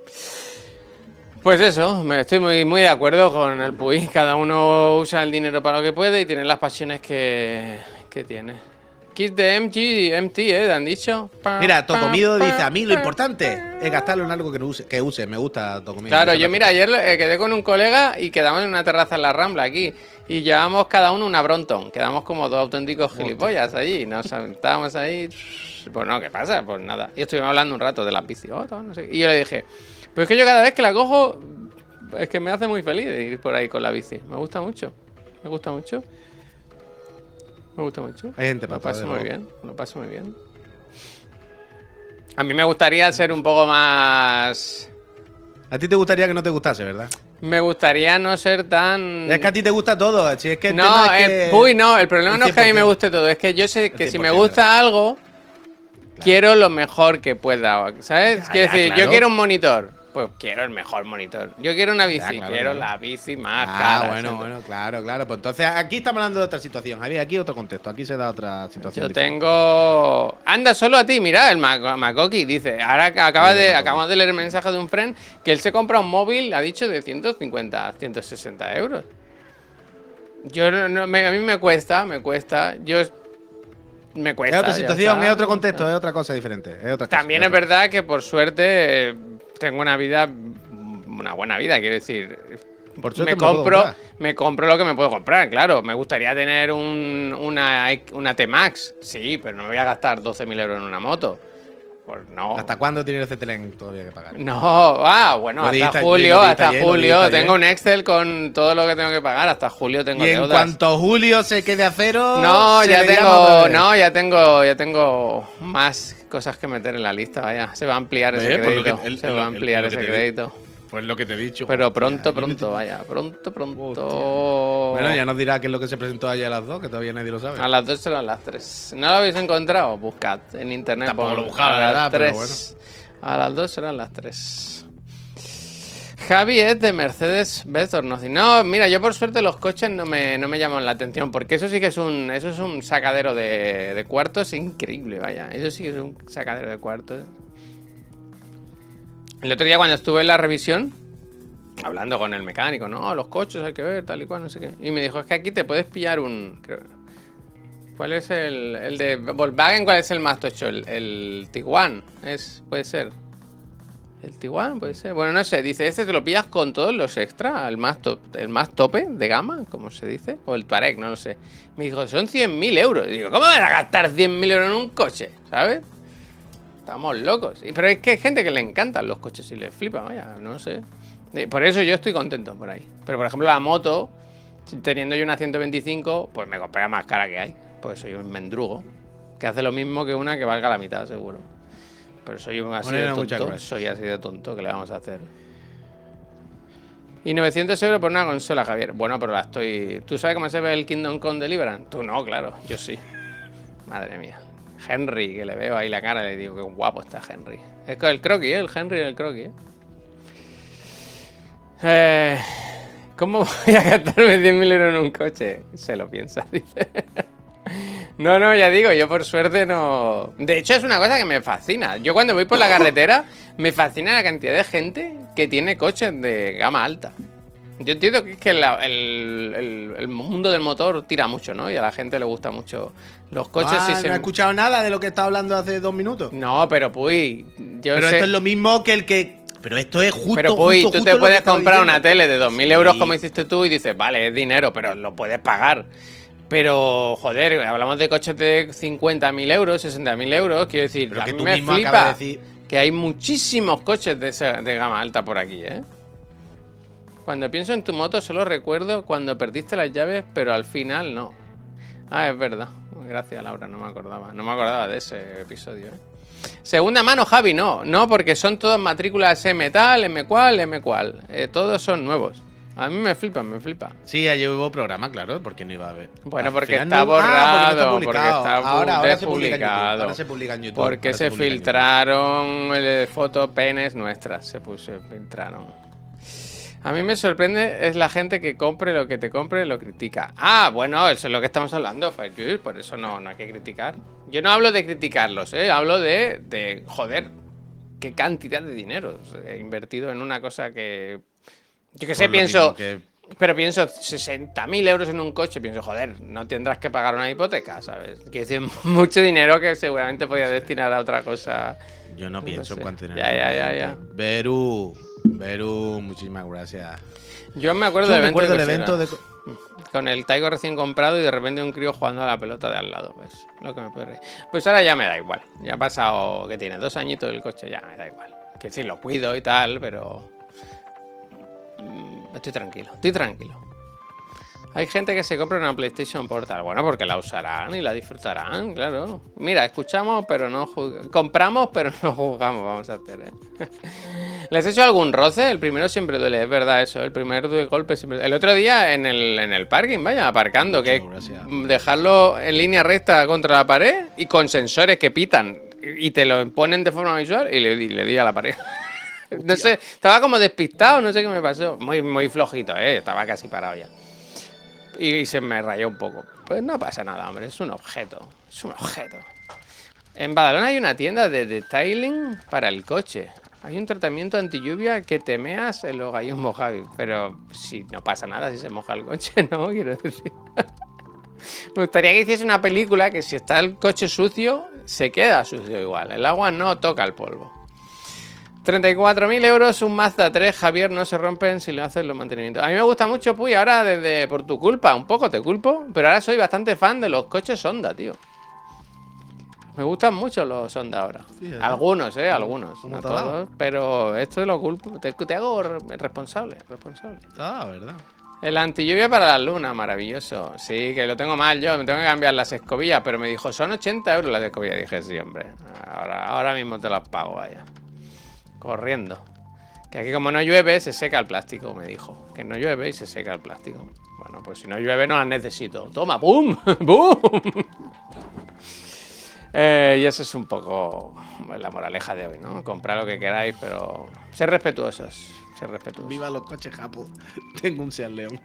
Pues eso, me estoy muy, muy de acuerdo con el Puy. Cada uno usa el dinero para lo que puede y tiene las pasiones que, que tiene. Kit de M G, M T, ¿eh? ¿Te han dicho? Pa, Mira, pa, Tocomido pa, dice, a mí lo pa, importante pa. es gastarlo en algo que, no use, que use. Me gusta Tocomido. Claro, Muchas yo mira, gracias. ayer eh, quedé con un colega y quedamos en una terraza en la Rambla aquí. Y llevábamos cada uno una Brompton. Quedamos como dos auténticos gilipollas allí. Nos sentábamos ahí. Pues no, ¿qué pasa? Pues nada. Y estuvimos hablando un rato de las bici. Oh, no sé. Y yo le dije, pues es que yo cada vez que la cojo, es que me hace muy feliz ir por ahí con la bici. Me gusta mucho. Me gusta mucho. Me gusta mucho. Hay gente Lo para paso todo, muy ¿no? bien. Lo paso muy bien. A mí me gustaría ser un poco más... A ti te gustaría que no te gustase, ¿verdad? Me gustaría no ser tan... Es que a ti te gusta todo. Si es que el No, tema es eh, que... uy, no, el problema el no es que a mí me cien por ciento. guste todo, es que yo sé que El si me cien por ciento, gusta algo, quiero lo mejor que pueda, ¿sabes? Ya, Quiero ya, decir, claro. yo quiero un monitor, pues quiero el mejor monitor. Yo quiero una bici, ya, claro, quiero claro. la bici más ah, cara. bueno, ¿sabes? bueno, claro, claro. Pues entonces aquí estamos hablando de otra situación, Javier. Aquí otro contexto, aquí se da otra situación. Yo diferente. tengo... Anda, solo a ti, mira, el Makoki dice, ahora acaba de, acabamos de leer el mensaje de un friend que él se compra un móvil, ha dicho, de ciento cincuenta, ciento sesenta euros. Yo no, no me, a mí me cuesta, me cuesta, yo... Me cuesta. Es otra situación, es otro contexto, es otra cosa diferente. Es otra cosa, También es, es verdad que por suerte tengo una vida, una buena vida, quiero decir. Por suerte me compro, me compro lo que me puedo comprar, claro. Me gustaría tener un, una, una T-Max, sí, pero no me voy a gastar doce mil euros en una moto. Pues no. ¿Hasta cuándo tiene el C T L E N todavía que pagar? No, ah, bueno, hasta dijiste, julio, hasta ayer, julio. Tengo un Excel con todo lo que tengo que pagar. Hasta julio tengo y en deudas. cuanto julio se quede a cero. No, ya tengo, no, ya tengo, ya tengo más cosas que meter en la lista. Vaya, se va a ampliar ese crédito. Que, el, se el, va a ampliar el, ese crédito. Pues lo que te he dicho. Pero pronto, pronto, vaya, pronto, pronto. Hostia. Bueno, ya nos dirá qué es lo que se presentó ayer a las dos, que todavía nadie lo sabe. A las dos serán las tres. ¿No lo habéis encontrado? Buscad en internet. Tampoco lo buscaba, la verdad, pero bueno. A las dos serán las tres. Javi es de Mercedes Benz. No, mira, yo por suerte los coches no me, no me llaman la atención, porque eso sí que es un, eso es un sacadero de, de cuartos increíble, vaya. Eso sí que es un sacadero de cuartos. El otro día cuando estuve en la revisión, hablando con el mecánico, no, los coches hay que ver, tal y cual, no sé qué. Y me dijo, es que aquí te puedes pillar un... Creo, ¿cuál es el, el de Volkswagen? ¿Cuál es el más tocho? El, el Tiguan, es, puede ser. ¿El Tiguan? Puede ser. Bueno, no sé, dice, este te lo pillas con todos los extras, el más, top, el más tope de gama, como se dice. O el Touareg, no lo sé. Me dijo, son cien mil euros. Y digo, ¿cómo van a gastar cien mil euros en un coche? ¿Sabes? Estamos locos. Pero es que hay gente que le encantan los coches y les flipa, vaya, no sé. Por eso yo estoy contento por ahí. Pero por ejemplo la moto, teniendo yo una ciento veinticinco, pues me compré la más cara que hay. Porque soy un mendrugo. Que hace lo mismo que una que valga la mitad, seguro. Pero soy un así de tonto. Soy así de tonto, ¿qué le vamos a hacer? Y novecientos euros por una consola, Javier. Bueno, pero la estoy... ¿Tú sabes cómo se ve el Kingdom Come Deliverance? Tú no, claro, yo sí. Madre mía. Henry, que le veo ahí la cara y le digo, qué guapo está Henry. Es el croquis, ¿eh? El Henry del croquis, ¿eh? Eh, ¿Cómo voy a gastarme cien mil euros en un coche? Se lo piensa, dice. No, no, ya digo, yo por suerte no... De hecho, es una cosa que me fascina. Yo cuando voy por la carretera, me fascina la cantidad de gente que tiene coches de gama alta. Yo entiendo que es que la, el, el, el mundo del motor tira mucho, ¿no? Y a la gente le gusta mucho los coches. Ah, y ¿no se... he escuchado nada de lo que estaba hablando hace dos minutos? No, pero Puy, yo Pero sé... esto es lo mismo que el que... Pero esto es justo, Pero Puy, justo, tú justo te puedes comprar diciendo. una tele de dos mil euros sí. como hiciste tú y dices, vale, es dinero, pero lo puedes pagar. Pero, joder, hablamos de coches de cincuenta mil euros, sesenta mil euros, quiero decir, pero a que mí tú me mismo flipa acabas de decir... que hay muchísimos coches de, esa, de gama alta por aquí, ¿eh? Cuando pienso en tu moto solo recuerdo cuando perdiste las llaves, pero al final no. Ah, es verdad. Gracias, Laura, no me acordaba. No me acordaba de ese episodio, ¿eh? Segunda mano, Javi, no. No, porque son todas matrículas M tal, M cual, M cual. Eh, todos son nuevos. A mí me flipan, me flipa. Sí, ayer hubo programa, claro, porque no iba a haber. Bueno, Al porque final está no- borrado, ah, porque está porque publicado. está ahora, ahora se publica en YouTube. publicado. Ahora se publica en YouTube. Porque ahora se publica en filtraron eh, fotos penes nuestras, se puso, se filtraron. A mí me sorprende es la gente que compre lo que te compre lo critica. Ah, bueno, eso es lo que estamos hablando, Firejuice, por eso no, no hay que criticar. Yo no hablo de criticarlos, ¿eh? Hablo de, de, joder, qué cantidad de dinero he invertido en una cosa que... Yo que sé, Por lo pienso... mismo que- Pero pienso, sesenta mil euros en un coche, pienso, joder, no tendrás que pagar una hipoteca, ¿sabes? Quiero decir, mucho dinero que seguramente podía destinar a otra cosa. Yo no No pienso sé. en cuánto dinero. Ya, ya, ya, ya. Beru, Beru, muchísimas gracias. Yo me acuerdo Yo del me evento, acuerdo del de evento de... con el Taigo recién comprado y de repente un crío jugando a la pelota de al lado, pues, lo que me puede reír. Pues ahora ya me da igual, ya ha pasado, que tiene dos añitos el coche, ya me da igual. Que sí, lo cuido y tal, pero... mm, Estoy tranquilo, estoy tranquilo. Hay gente que se compra una PlayStation Portal, bueno, porque la usarán y la disfrutarán, claro. Mira, escuchamos, pero no juzgamos. Compramos, pero no juzgamos, vamos a hacer, ¿eh? ¿Les he hecho algún roce? El primero siempre duele, es verdad eso. El primer de golpe siempre... El otro día en el, en el parking, vaya, aparcando, que dejarlo en línea recta contra la pared y con sensores que pitan y te lo ponen de forma visual y le, y le di a la pared. No sé, estaba como despistado, no sé qué me pasó. Muy, muy flojito, ¿eh? Estaba casi parado ya. Y se me rayó un poco. Pues no pasa nada, hombre, es un objeto. Es un objeto. En Badalona hay una tienda de detailing para el coche. Hay un tratamiento anti lluvia que te meas en los gallos mojados. Pero si no pasa nada si se moja el coche, ¿no? Quiero decir. Me gustaría que hiciese una película que si está el coche sucio, se queda sucio igual. El agua no toca el polvo. treinta y cuatro mil euros, un Mazda tres, Javier, no se rompen si le haces los mantenimientos. A mí me gusta mucho, Puy, ahora desde por tu culpa, un poco te culpo, pero ahora soy bastante fan de los coches Honda, tío. Me gustan mucho los Honda ahora. Sí, ¿eh? Algunos, eh, algunos. No todos, pero esto lo culpo. Te, te hago responsable, responsable. Ah, verdad. El antilluvia para la luna, maravilloso. Sí, que lo tengo mal yo, me tengo que cambiar las escobillas, pero me dijo, son ochenta euros las escobillas. Dije, sí, hombre, ahora, ahora mismo te las pago, vaya. Corriendo. Que aquí como no llueve, se seca el plástico, me dijo. Que no llueve y se seca el plástico. Bueno, pues si no llueve no las necesito. Toma, ¡pum! ¡Pum! Eh, y eso es un poco la moraleja de hoy, ¿no? Comprad lo que queráis, pero ser respetuosos. Ser respetuosos. Viva los coches Japo. Tengo un Seat León.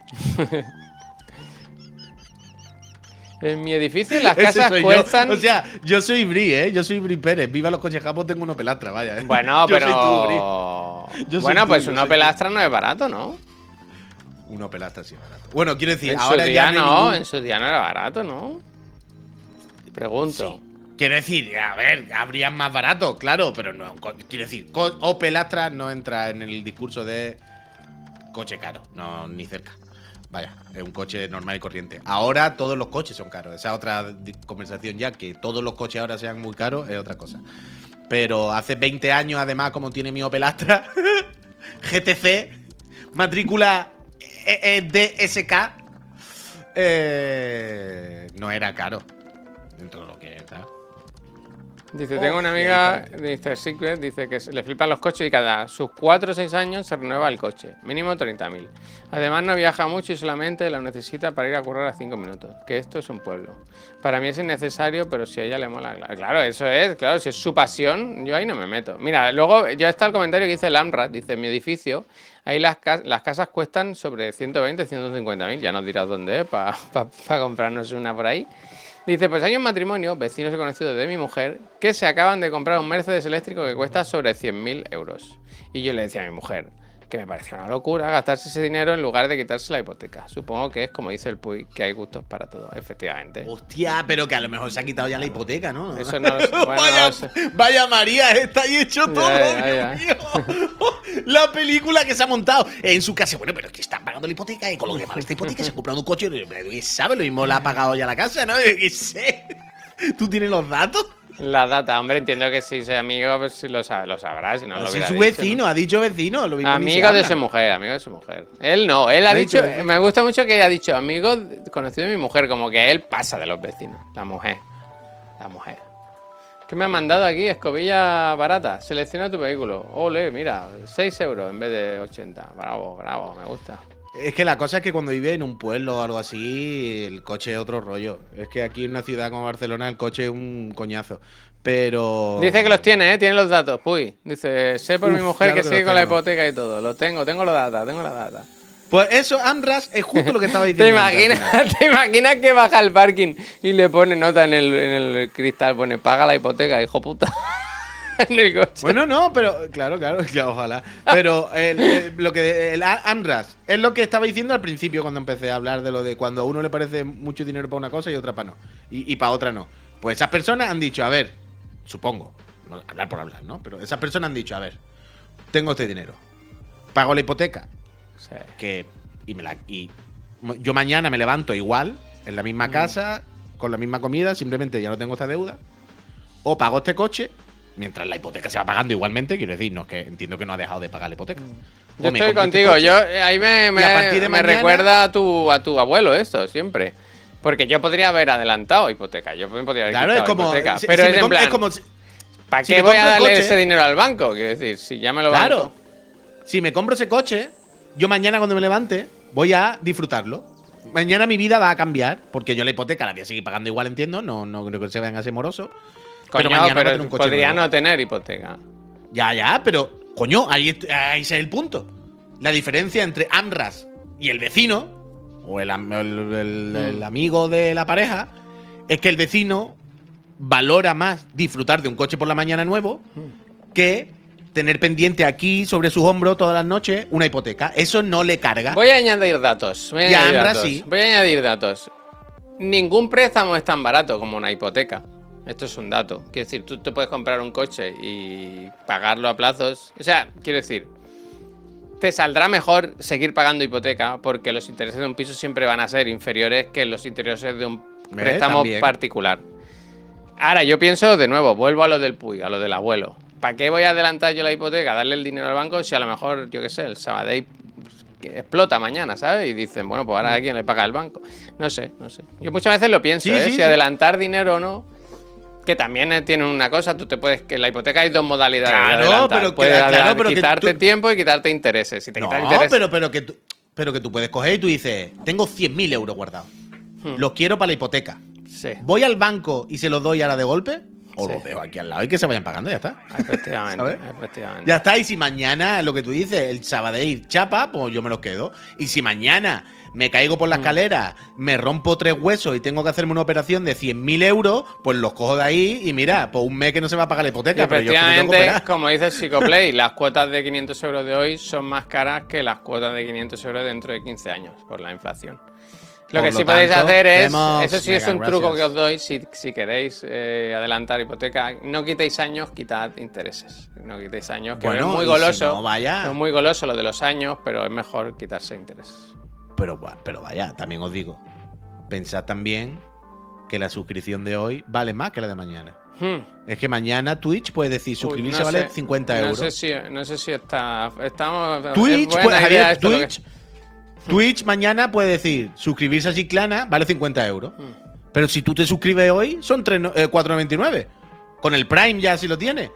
En mi edificio las casas cuestan. Yo. O sea, yo soy Bri, ¿eh? Yo soy Bri Pérez. Viva los coches Japo, tengo un Opel Astra, vaya. ¿eh? Bueno, yo pero. Soy bueno, tú, pues un Opel Astra no es barato, ¿no? Un Opel Astra sí es barato. Bueno, quiero decir, en ahora su ya. Día no, no ningún... en su día no era barato, ¿no? Pregunto. Sí. Quiero decir, a ver, habrían más baratos, claro, pero no. Quiero decir, Opel Astra no entra en el discurso de coche caro, no, ni cerca. Vaya, es un coche normal y corriente. Ahora todos los coches son caros. Esa otra conversación ya, que todos los coches ahora sean muy caros, es otra cosa. Pero hace veinte años, además, como tiene mi Opel Astra, G T C, matrícula D S K, eh, no era caro. Dentro de lo que está. Dice, tengo una amiga, dice Secret, dice que le flipan los coches y cada sus cuatro o seis años se renueva el coche, mínimo treinta mil. Además no viaja mucho y solamente lo necesita para ir a currar a cinco minutos, que esto es un pueblo. Para mí es innecesario, pero si a ella le mola, claro, eso es, claro, si es su pasión, yo ahí no me meto. Mira, luego ya está el comentario que dice el Amrat, dice, en mi edificio, ahí las, cas las casas cuestan sobre ciento veinte, ciento cincuenta mil, ya nos dirás dónde es, para pa, pa comprarnos una por ahí. Dice, pues hay un matrimonio, vecinos y conocidos de mi mujer, que se acaban de comprar un Mercedes eléctrico que cuesta sobre cien mil euros. Y yo le decía a mi mujer que me parecía una locura gastarse ese dinero en lugar de quitarse la hipoteca. Supongo que es como dice el Puy, que hay gustos para todo, efectivamente. Hostia, pero que a lo mejor se ha quitado ya la hipoteca, ¿no? Eso no lo sé. Bueno, vaya, no lo sé. Vaya María, está ahí hecho todo, ya, ya, Dios ya. mío. La película que se ha montado en su casa. Bueno, pero es que están pagando la hipoteca y con lo que vale esta hipoteca se ha comprado un coche. Y sabe, lo mismo la ha pagado ya la casa, ¿no? ¿Qué sé? ¿Tú tienes los datos? La data, hombre, entiendo que si soy amigo, pues si lo, sab lo sabrás. Si no, no, lo si es su dicho, vecino, ¿no? Ha dicho vecino. Lo mismo amigo de su mujer, amigo de su mujer. Él no, él ha dicho, dicho, me gusta mucho que haya dicho amigo conocido de mi mujer, como que él pasa de los vecinos. La mujer, la mujer. ¿Qué me han mandado aquí? Escobilla barata. Selecciona tu vehículo. Ole, mira, seis euros en vez de ochenta. Bravo, bravo, me gusta. Es que la cosa es que cuando vives en un pueblo o algo así, el coche es otro rollo. Es que aquí en una ciudad como Barcelona el coche es un coñazo. Pero... Dice que los tiene, ¿eh? Tiene los datos. Uy, dice, sé por Uf, mi mujer claro que sigue con la hipoteca y todo. Lo tengo, tengo los datos, tengo la data. Pues eso, Amras, es justo lo que estaba diciendo. ¿Te imaginas, ¿Te imaginas que baja al parking y le pone nota en el, en el cristal? Pone, paga la hipoteca, hijo puta. En el coche. Bueno, no, pero claro, claro, ya, ojalá. Pero el, el, lo que el Amras es lo que estaba diciendo al principio cuando empecé a hablar de lo de cuando a uno le parece mucho dinero para una cosa y otra para no. Y, y para otra no. Pues esas personas han dicho, a ver, supongo, no, hablar por hablar, ¿no? Pero esas personas han dicho, a ver, tengo este dinero, pago la hipoteca, sí. que y, me la, y yo mañana me levanto igual, en la misma casa, mm. con la misma comida, simplemente ya no tengo esta deuda, o pago este coche, mientras la hipoteca se va pagando igualmente, quiero decir, no, es que entiendo que no ha dejado de pagar la hipoteca. Mm. Yo estoy contigo, este yo ahí me, me, me mañana, recuerda a tu, a tu abuelo esto, siempre. Porque yo podría haber adelantado hipoteca, yo me podría haber claro, es como, hipoteca, si, pero si es en plan, es como, ¿para si qué voy a darle coche, ese dinero al banco? Quiero decir, si ya me lo Claro, banco. Si me compro ese coche, yo mañana cuando me levante voy a disfrutarlo. Mañana mi vida va a cambiar, porque yo la hipoteca la voy a seguir pagando igual, entiendo, no, no creo que se vean así morosos. Coño, pero, mañana pero un coche podría nuevo. No tener hipoteca. Ya, ya, pero Coño, ahí, ahí es el punto. La diferencia entre Amras y el vecino, o el, el, el, el amigo de la pareja, es que el vecino valora más disfrutar de un coche por la mañana nuevo que tener pendiente aquí sobre sus hombros todas las noches una hipoteca. Eso no le carga. Voy a añadir datos. Voy a, Y añadir, Amras datos. sí. Voy a añadir datos. Ningún préstamo es tan barato como una hipoteca. Esto es un dato. Quiero decir, tú te puedes comprar un coche y pagarlo a plazos. O sea, quiero decir, te saldrá mejor seguir pagando hipoteca porque los intereses de un piso siempre van a ser inferiores que los intereses de un ¿Ves? préstamo También. particular. Ahora, yo pienso de nuevo, vuelvo a lo del Puy, a lo del abuelo. ¿Para qué voy a adelantar yo la hipoteca, darle el dinero al banco si a lo mejor, yo qué sé, el Sabadell que explota mañana, ¿sabes? Y dicen, bueno, pues ahora a quién le paga el banco. No sé, no sé. Yo muchas veces lo pienso, Sí, ¿eh? sí, si sí. adelantar dinero o no. Que también eh, tienen una cosa, tú te puedes, que en la hipoteca hay dos modalidades Claro, de adelantar. pero que- puedes claro, adelantar, pero que quitarte tú- tiempo y quitarte intereses. Si te No, quitas intereses, pero, pero, que tú, pero que tú puedes coger y tú dices, tengo cien mil euros guardados. Hmm. Los quiero para la hipoteca. sí, ¿Voy al banco y se los doy ahora de golpe? O Sí. los dejo aquí al lado y que se vayan pagando, ya está. efectivamente, ¿Sabes? efectivamente. Ya está, y si mañana, lo que tú dices, el Sabadell chapa, pues yo me los quedo. Y si mañana me caigo por la escalera, me rompo tres huesos y tengo que hacerme una operación de cien mil euros, pues los cojo de ahí y mira, pues un mes que no se va a pagar la Y hipoteca, pero yo es que me tengo que efectivamente, operar. como dice Psicoplay, las cuotas de quinientos euros de hoy son más caras que las cuotas de quinientos euros dentro de quince años por la inflación. Lo Por que lo sí podéis tanto, hacer es, vemos- eso sí es Venga, un truco gracias. que os doy, si, si queréis eh, adelantar hipoteca, no quitéis años, quitad intereses. No quitéis años, que Bueno, es muy y si goloso. no, vaya. Es muy goloso lo de los años, pero es mejor quitarse intereses. Pero, va- pero vaya, también os digo, pensad también que la suscripción de hoy vale más que la de mañana. Hmm. Es que mañana Twitch puede decir, suscribirse Uy, no vale sé, cincuenta no euros. sé si, no sé si está. Estamos. es Twitch, buena pues, idea Javier, esto, lo que- Twitch, Twitch mañana puede decir, suscribirse a Chiclana vale cincuenta euros. Hmm. Pero si tú te suscribes hoy, son tres no- eh, cuatro noventa y nueve. Con el Prime ya si lo tienes.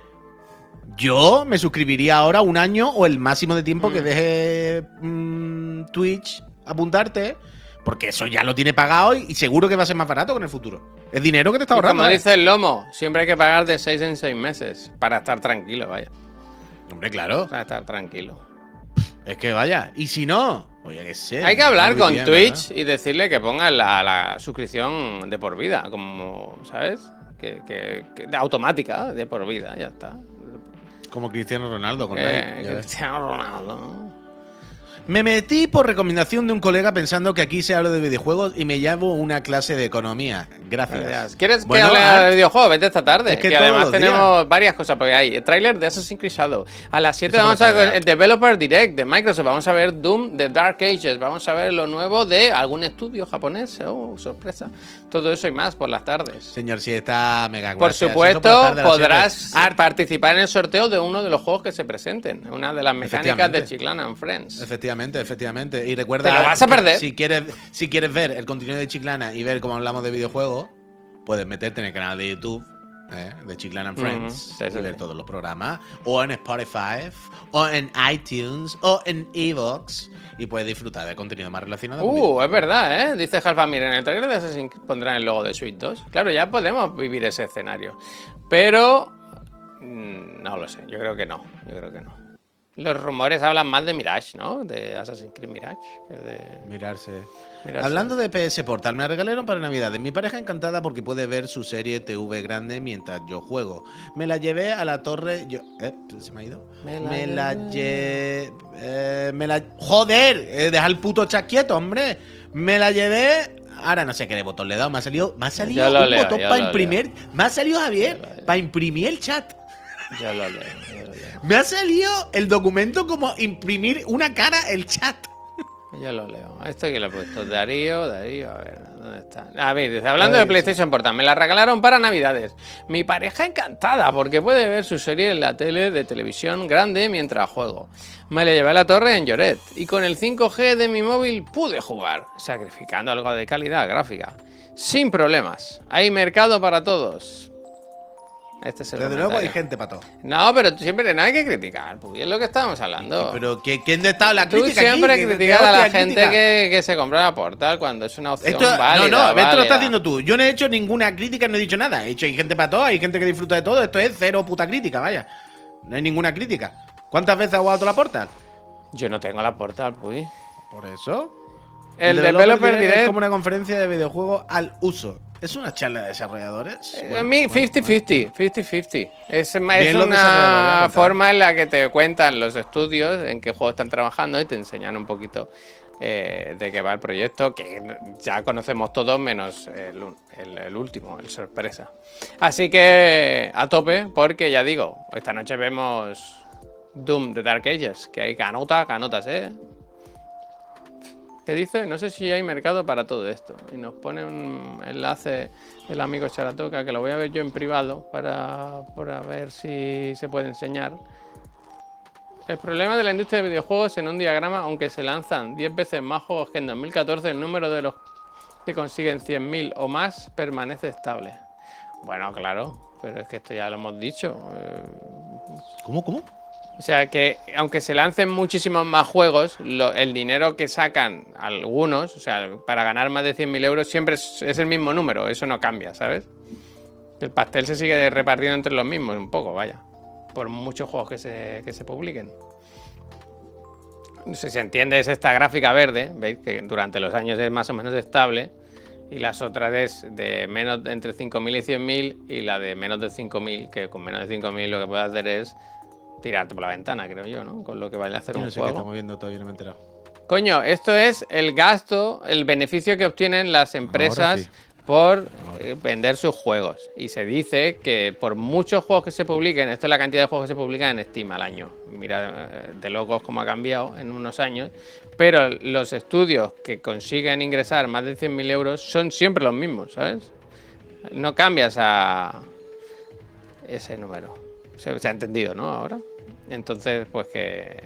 Yo me suscribiría ahora un año o el máximo de tiempo Mm. que deje mm, Twitch apuntarte, porque eso ya lo tiene pagado y y seguro que va a ser más barato con el futuro. Es dinero que te está Y ahorrando. como ¿eh? dice el lomo, siempre hay que pagar de seis en seis meses para estar tranquilo, vaya. Hombre, claro. Para estar tranquilo. Es que vaya. Y si no, oye, que sé. Hay que hablar muy con bien, Twitch ¿verdad? y decirle que ponga la, la suscripción de por vida, como, ¿sabes? Que, que- que- de automática, de por vida, ya está. Como Cristiano Ronaldo con Eh, Nike, ya ves. Cristiano Ronaldo. Me metí por recomendación de un colega pensando que aquí se habla de videojuegos y me llevo una clase de economía. Gracias. ¿Quieres Bueno, que hable Art, de videojuegos? Vete esta tarde. es que que todos además los tenemos días. varias cosas, porque hay el tráiler de Assassin's Creed Shadow. A las siete Eso vamos me a lo ver sabe. el Developer Direct de Microsoft. Vamos a ver Doom de Dark Ages. Vamos a ver lo nuevo de algún estudio japonés. Oh, sorpresa. Todo eso y más por las tardes. Señor, si está mega. Por gracias. Eso supuesto, por la tarde a las podrás siete. Art, participar en el sorteo de uno de los juegos que se presenten. Una de las mecánicas de Efectivamente. Chiclana and Friends. Efectivamente, efectivamente. Y recuerda. Te lo vas a que perder. Si quieres, si quieres ver el contenido de Chiclana y ver cómo hablamos de videojuegos, puedes meterte en el canal de YouTube eh, de Chiclana and Friends Ujú, sí, sí, y ver sí. todos los programas. O en Spotify, o en iTunes, o en Evox. Y puedes disfrutar de contenido más relacionado con Uh, videojuegos. es verdad, ¿eh? Dice Halfa, mira, en el trailer de Assassin's Creed pondrán el logo de Switch dos. Claro, ya podemos vivir ese escenario. Pero... mm, no lo sé, yo creo que no. Yo creo que no. Los rumores hablan más de Mirage, ¿no? De Assassin's Creed Mirage. que de... Mirarse. Mirarse. Hablando de P S Portal, me regalaron para Navidad. Mi pareja encantada porque puede ver su serie T V grande mientras yo juego. Me la llevé a la torre. Yo, eh, se me ha ido. Me la Me la llevé. Eh, me la. ¡Joder! Eh, deja el puto chat quieto, hombre. Me la llevé. Ahora no sé qué de botón le he dado. Me ha salido, me ha salido Yo lo un leo, botón yo para lo imprimir. Me ha salido Javier Yo lo leo. para imprimir el chat. Yo lo leo, yo lo leo. Me ha salido el documento como imprimir una cara el chat. Yo lo leo. Esto que lo he puesto. Darío, Darío, a ver, ¿dónde está? A ver, dice, hablando Ahí de PlayStation Portal, me la regalaron para Navidades. Mi pareja encantada porque puede ver su serie en la tele de televisión grande mientras juego. Me la llevé a la torre en Lloret y con el cinco G de mi móvil pude jugar, sacrificando algo de calidad gráfica. Sin problemas. Hay mercado para todos. Este es el Desde luego hay comentario. gente para todo. No, pero tú siempre no hay que criticar, porque es lo que estábamos hablando. Pero ¿qué- ¿quién está la Tú crítica siempre aquí? ¿Qué- criticas qué a la hostia gente crítica? que, que se compra la Portal cuando es una opción Esto, válida. no, no, esto lo válida. estás haciendo tú. Yo no he hecho ninguna crítica, no he dicho nada. He hecho, hay gente para todo, hay gente que disfruta de todo. Esto es cero puta crítica, vaya. No hay ninguna crítica. ¿Cuántas veces has jugado tú la Portal? Yo no tengo la Portal, pues. Por eso. El Developer Direct es como una conferencia de videojuegos al uso. ¿Es una charla de desarrolladores? Eh, Bueno, a mí, bueno, cincuenta cincuenta. cincuenta cincuenta. Es, es Bien los desarrolladores, una contar. forma en la que te cuentan los estudios, en qué juegos están trabajando y te enseñan un poquito eh, de qué va el proyecto, que ya conocemos todos menos el, el- el último, el sorpresa. Así que a tope, porque ya digo, esta noche vemos Doom de Dark Ages, que hay canotas, canotas, ¿eh? ¿Qué dice? No sé si hay mercado para todo esto. Y nos pone un enlace el amigo Charatoca, que lo voy a ver yo en privado para, para ver si se puede enseñar. El problema de la industria de videojuegos en un diagrama, aunque se lanzan diez veces más juegos que en dos mil catorce, el número de los que consiguen cien mil o más permanece estable. Bueno, claro, pero es que esto ya lo hemos dicho. Eh, ¿Cómo, cómo? O sea que aunque se lancen muchísimos más juegos, lo- el dinero que sacan algunos, o sea, para ganar más de cien mil euros, siempre es, es el mismo número, eso no cambia, ¿sabes? El pastel se sigue repartiendo entre los mismos, un poco, vaya. Por muchos juegos que se, que se publiquen. No sé si se entiende, es esta gráfica verde, veis que durante los años es más o menos estable. Y las otras es de menos de entre cinco mil y cien mil, y la de menos de cinco mil, que con menos de cinco mil lo que puedes hacer es tirarte por la ventana, creo yo, ¿no? Con lo que vale hacer Yo un no sé qué juego. estamos viendo, todavía no me he enterado. Coño, esto es el gasto, el beneficio que obtienen las empresas sí. por eh, vender sus juegos. Y se dice que por muchos juegos que se publiquen, esto es la cantidad de juegos que se publican en Steam al año. Mira eh, de locos cómo ha cambiado en unos años. Pero los estudios que consiguen ingresar más de cien mil euros son siempre los mismos, ¿sabes? No cambias a ese número. Se, se ha entendido, ¿no? Ahora. Entonces, pues que...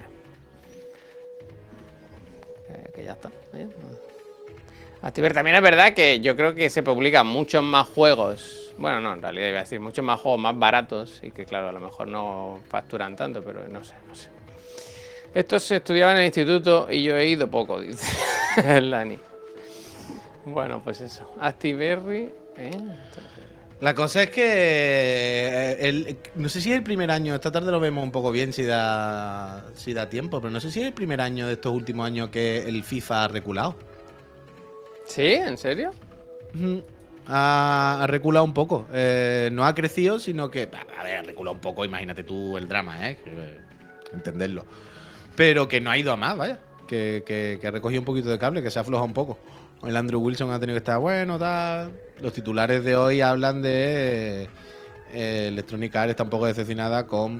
que, que ya está. ¿eh? Activer, también es verdad que yo creo que se publican muchos más juegos. Bueno, no, en realidad iba a decir muchos más juegos más baratos y que, claro, a lo mejor no facturan tanto, pero no sé, no sé. Esto se estudiaba en el instituto y yo he ido poco, dice el Lani. Bueno, pues eso. Activerry. ¿eh? La cosa es que eh, el- no sé si es el primer año, esta tarde lo vemos un poco bien si da, si da tiempo, pero no sé si es el primer año de estos últimos años que el FIFA ha reculado. ¿Sí? ¿En serio? Ujú. Ha, ha reculado un poco. Eh, no ha crecido, sino que. A ver, ha reculado un poco, imagínate tú el drama, ¿eh? Que, eh, entenderlo. Pero que no ha ido a más, vaya. Que, que, que ha recogido un poquito de cable, que se ha aflojado un poco. El Andrew Wilson ha tenido que estar bueno, tal. Los titulares de hoy hablan de. Eh, Electronic Arts está un poco decepcionada con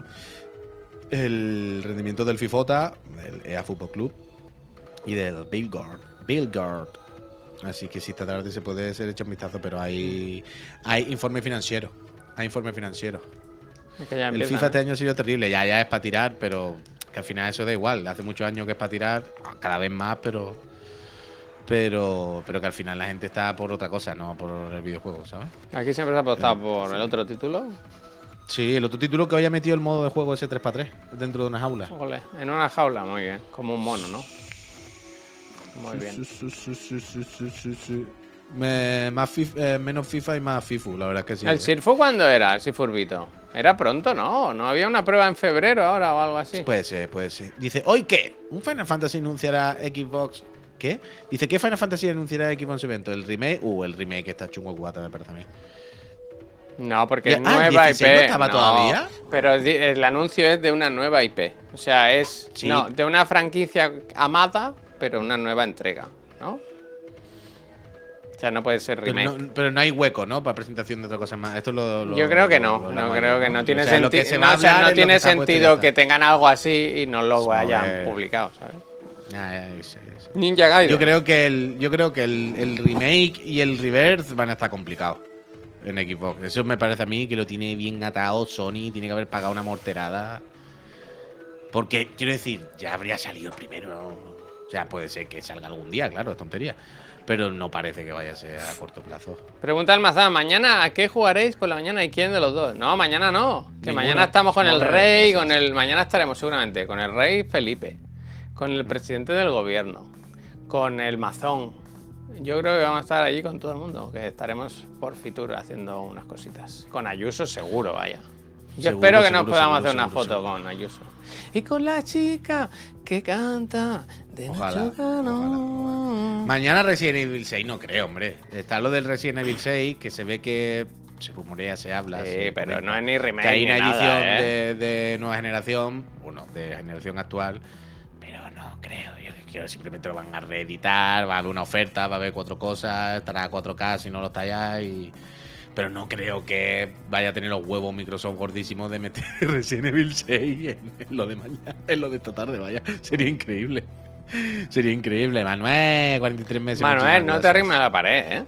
el rendimiento del FIFOTA, del E A Football Club y del Billboard. Billboard. Así que si esta tarde se puede ser hecho un vistazo, pero hay, hay informe financiero. Hay informe financiero. Es que ya El empiezan, FIFA este ¿eh? año ha sido terrible, ya, ya es para tirar, pero que al final eso da igual. Hace muchos años que es para tirar, cada vez más, pero, pero, pero que al final la gente está por otra cosa, no por el videojuego, ¿sabes? Aquí siempre se ha apostado por el otro título. Sí, el otro título que hoy ha metido el modo de juego ese tres para tres dentro de una jaula. Ole, en una jaula, muy bien. Como un mono, ¿no? Muy bien. Sí, sí, sí, sí, sí, sí, sí, sí. Me- más fif- eh, menos FIFA y más FIFU, la verdad es que sí. ¿El Sirfu cuándo era? El Sifurbito. Era pronto, ¿no? ¿No había una prueba en febrero ahora o algo así? Puede ser, puede ser. Dice, ¿hoy qué? ¿Un Final Fantasy anunciará Xbox? ¿Qué? Dice, ¿qué Final Fantasy anunciará Xbox en su evento? ¿El remake? Uh, el remake está chungo cuatro, me parece a mí. No, porque Ya- es ah, ¿el nueva dieciséis I P. no estaba todavía? Pero di- el anuncio es de una nueva I P. O sea, es Sí. no, de una franquicia amada, pero una nueva entrega, ¿no? O sea, no puede ser Pero remake. no, pero no hay hueco, ¿no? Para presentación de otra cosa más. Esto lo, lo- Yo creo que lo- no, lo no hablamos creo ayer, que no tiene O sea, lo que sentido. se No, va a o sea, hablar no es lo tiene que está puesto y ya sentido está. que tengan algo así y no lo Joder. hayan publicado, ¿sabes? Ya, ya, ya, sí, sí. Ninja Gaiden. Yo creo que el, yo creo que el, el remake y el reverse van a estar complicados en Xbox. Eso me parece a mí que lo tiene bien atado Sony, tiene que haber pagado una morterada. Porque, quiero decir, ya habría salido el primero. ¿no? O sea, puede ser que salga algún día, claro, es tontería. Pero no parece que vaya a ser a corto plazo. Pregunta Almazán, ¿mañana a qué jugaréis por la mañana y quién de los dos? No, mañana no. Que Ninguno. mañana estamos con el No, rey, eso con es. el. Mañana estaremos seguramente con el rey Felipe, con el presidente del gobierno, con el mazón. Yo creo que vamos a estar allí con todo el mundo, que estaremos por Fitur haciendo unas cositas. Con Ayuso seguro, vaya. Yo Seguro, espero que nos seguro, podamos seguro, hacer una seguro, foto seguro. con Ayuso. Y con la chica que canta de Ojalá, noche no. Mañana Resident Evil seis, no creo, hombre. Está lo del Resident Evil seis, que se ve que se rumorea, se habla. Sí, se pero comenta, no es ni remake que hay una ni edición nada, ¿eh? de, de nueva generación, bueno, de generación actual, pero no creo. Yo creo que simplemente lo van a reeditar, va a haber una oferta, va a haber cuatro cosas, estará a cuatro K si no lo está ya y... Pero no creo que vaya a tener los huevos Microsoft gordísimos de meter Resident Evil seis en, en lo de mañana, en lo de esta tarde, vaya. Sería increíble. Sería increíble. Manuel, cuarenta y tres meses. Manuel, no te arrimes a la pared, ¿eh?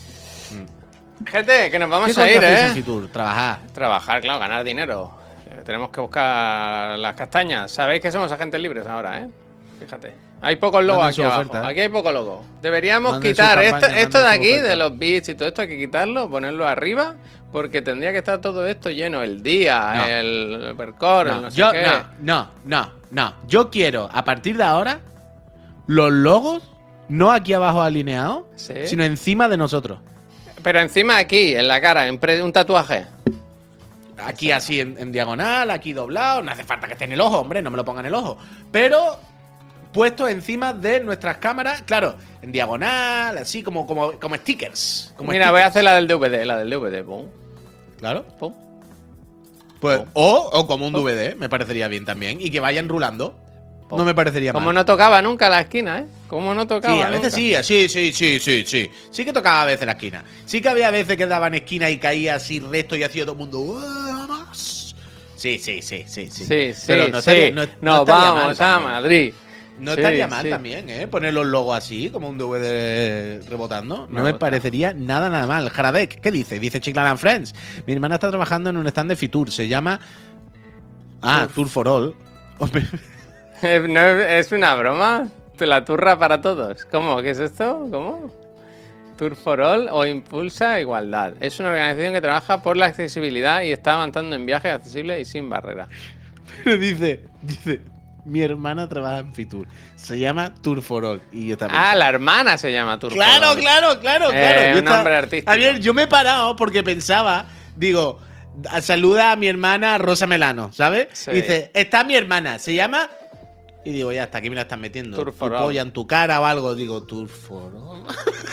Mm. Gente, que nos vamos a ir, ¿eh? Fitur? Trabajar. Trabajar, claro, ganar dinero. Eh, tenemos que buscar las castañas. Sabéis que somos agentes libres ahora, ¿eh? Fíjate. Hay pocos logos Manden aquí su abajo. oferta, ¿eh? Aquí hay pocos logos. Deberíamos Manden quitar su esto, campaña, esto de manden su aquí, oferta. de los bits y todo esto, hay que quitarlo, ponerlo arriba, porque tendría que estar todo esto lleno. El día, No. el percor, No, el no sé yo, qué. no, no, no, no. Yo quiero, a partir de ahora, los logos, no aquí abajo alineados, Sí. sino encima de nosotros. Pero encima aquí, en la cara, en pre- un tatuaje. Aquí así en, en diagonal, aquí doblado. No hace falta que esté en el ojo, hombre, no me lo ponga en el ojo. Pero puesto encima de nuestras cámaras, claro, en diagonal, así como, como, como stickers. Como Mira, voy a stickers. hacer la del D V D, la del D V D. Pum, Claro. pum. Pues, Oh. o, o como un D V D, me parecería bien también. Y que vayan rulando. Oh. No me parecería Como mal. no tocaba nunca la esquina, ¿eh? Como no tocaba Sí, a veces nunca. sí, sí, sí, sí, sí, sí. Sí que tocaba a veces la esquina. Sí que había veces que daban esquina y caía así recto y hacía todo el mundo. "Uah, vamos". Sí, sí, sí, sí, sí. Sí, sí, Pero no sí. estaría- no- no Nos estaría vamos mal a también. Madrid. No Sí, estaría mal sí. también, ¿eh? Poner los logos así, como un D V D rebotando. No me Rebotando. parecería nada, nada mal. Jaradek, ¿qué dice? Dice Chiclan and Friends. Mi hermana está trabajando en un stand de Fitur. Se llama. Ah, Tour for All. Hombre, ¿No es una broma? ¿La turra para todos? ¿Cómo? ¿Qué es esto? ¿Cómo? Tour for All o Impulsa Igualdad. Es una organización que trabaja por la accesibilidad y está avanzando en viajes accesibles y sin barreras. pero dice, dice. Mi hermana trabaja en Fitur. Se llama Tour for All. Y yo también. Ah, la hermana se llama Tour for Claro, All. claro, claro, Eh, claro. Yo un estaba- nombre artístico. A ver, yo me he parado porque pensaba, digo, a- saluda a mi hermana Rosa Melano, ¿sabes? Sí. Y dice, está mi hermana, se llama. Y digo, ya hasta aquí me la están metiendo. Tour Tu for All. polla en tu cara o algo. Digo, Tour for All.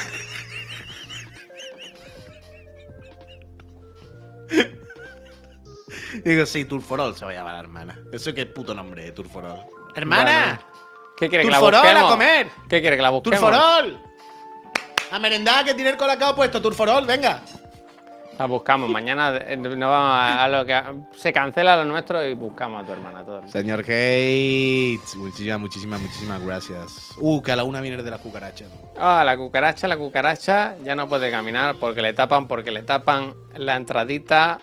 Digo, sí, Tour for All se va a llamar la hermana. Eso qué puto nombre, eh, Tour for All. ¡Hermana! Bueno. ¿Qué quiere que Tour la for All busquemos? a comer. ¿Qué quiere que la ¡Tour busquemos? for All! A merendar que tiene el colacao puesto, Tour for All, venga. La buscamos. Mañana eh, no vamos a, a lo que se cancela lo nuestro y buscamos a tu hermana. Todo. Señor Gates, muchísimas, muchísimas, muchísimas gracias. Uh, que a la una viene de las cucarachas. Ah, la cucaracha, la cucaracha ya no puede caminar porque le tapan, porque le tapan la entradita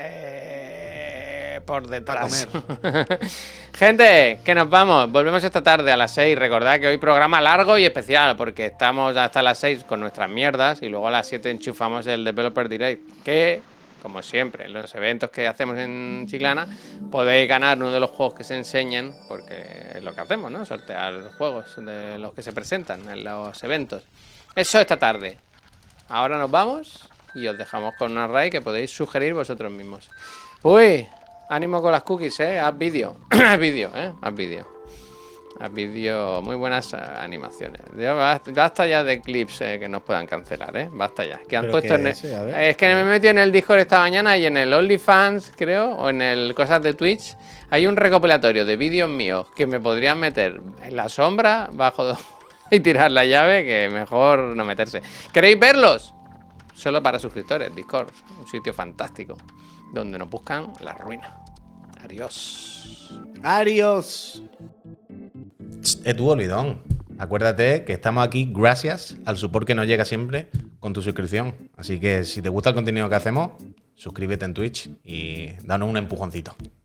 eh, por detrás. Gente, que nos vamos. Volvemos esta tarde a las seis. Recordad que hoy programa largo y especial porque estamos hasta las seis con nuestras mierdas y luego a las siete enchufamos el Developer Direct. Que, como siempre, en los eventos que hacemos en Chiclana, podéis ganar uno de los juegos que se enseñen porque es lo que hacemos, ¿no? Sortear los juegos de los que se presentan en los eventos. Eso esta tarde. Ahora nos vamos y os dejamos con una raid que podéis sugerir vosotros mismos. Uy, ánimo con las cookies, ¿eh? Haz vídeo. Haz vídeo, ¿eh? Haz vídeo. Haz vídeo. Muy buenas eh, animaciones. Ya basta, basta ya de clips eh, que nos puedan cancelar, ¿eh? Basta ya. Que han ¿Pero puesto qué en el- es ese? A ver. es que me he metido en el Discord esta mañana y en el OnlyFans, creo, o en el cosas de Twitch, hay un recopilatorio de vídeos míos que me podrían meter en la sombra, bajo y tirar la llave, que mejor no meterse. ¿Queréis verlos? Solo para suscriptores, Discord, un sitio fantástico, donde nos buscan la ruina. Adiós. Adiós. Es tu olvidón. Acuérdate que estamos aquí gracias al support que nos llega siempre con tu suscripción. Así que si te gusta el contenido que hacemos, suscríbete en Twitch y danos un empujoncito.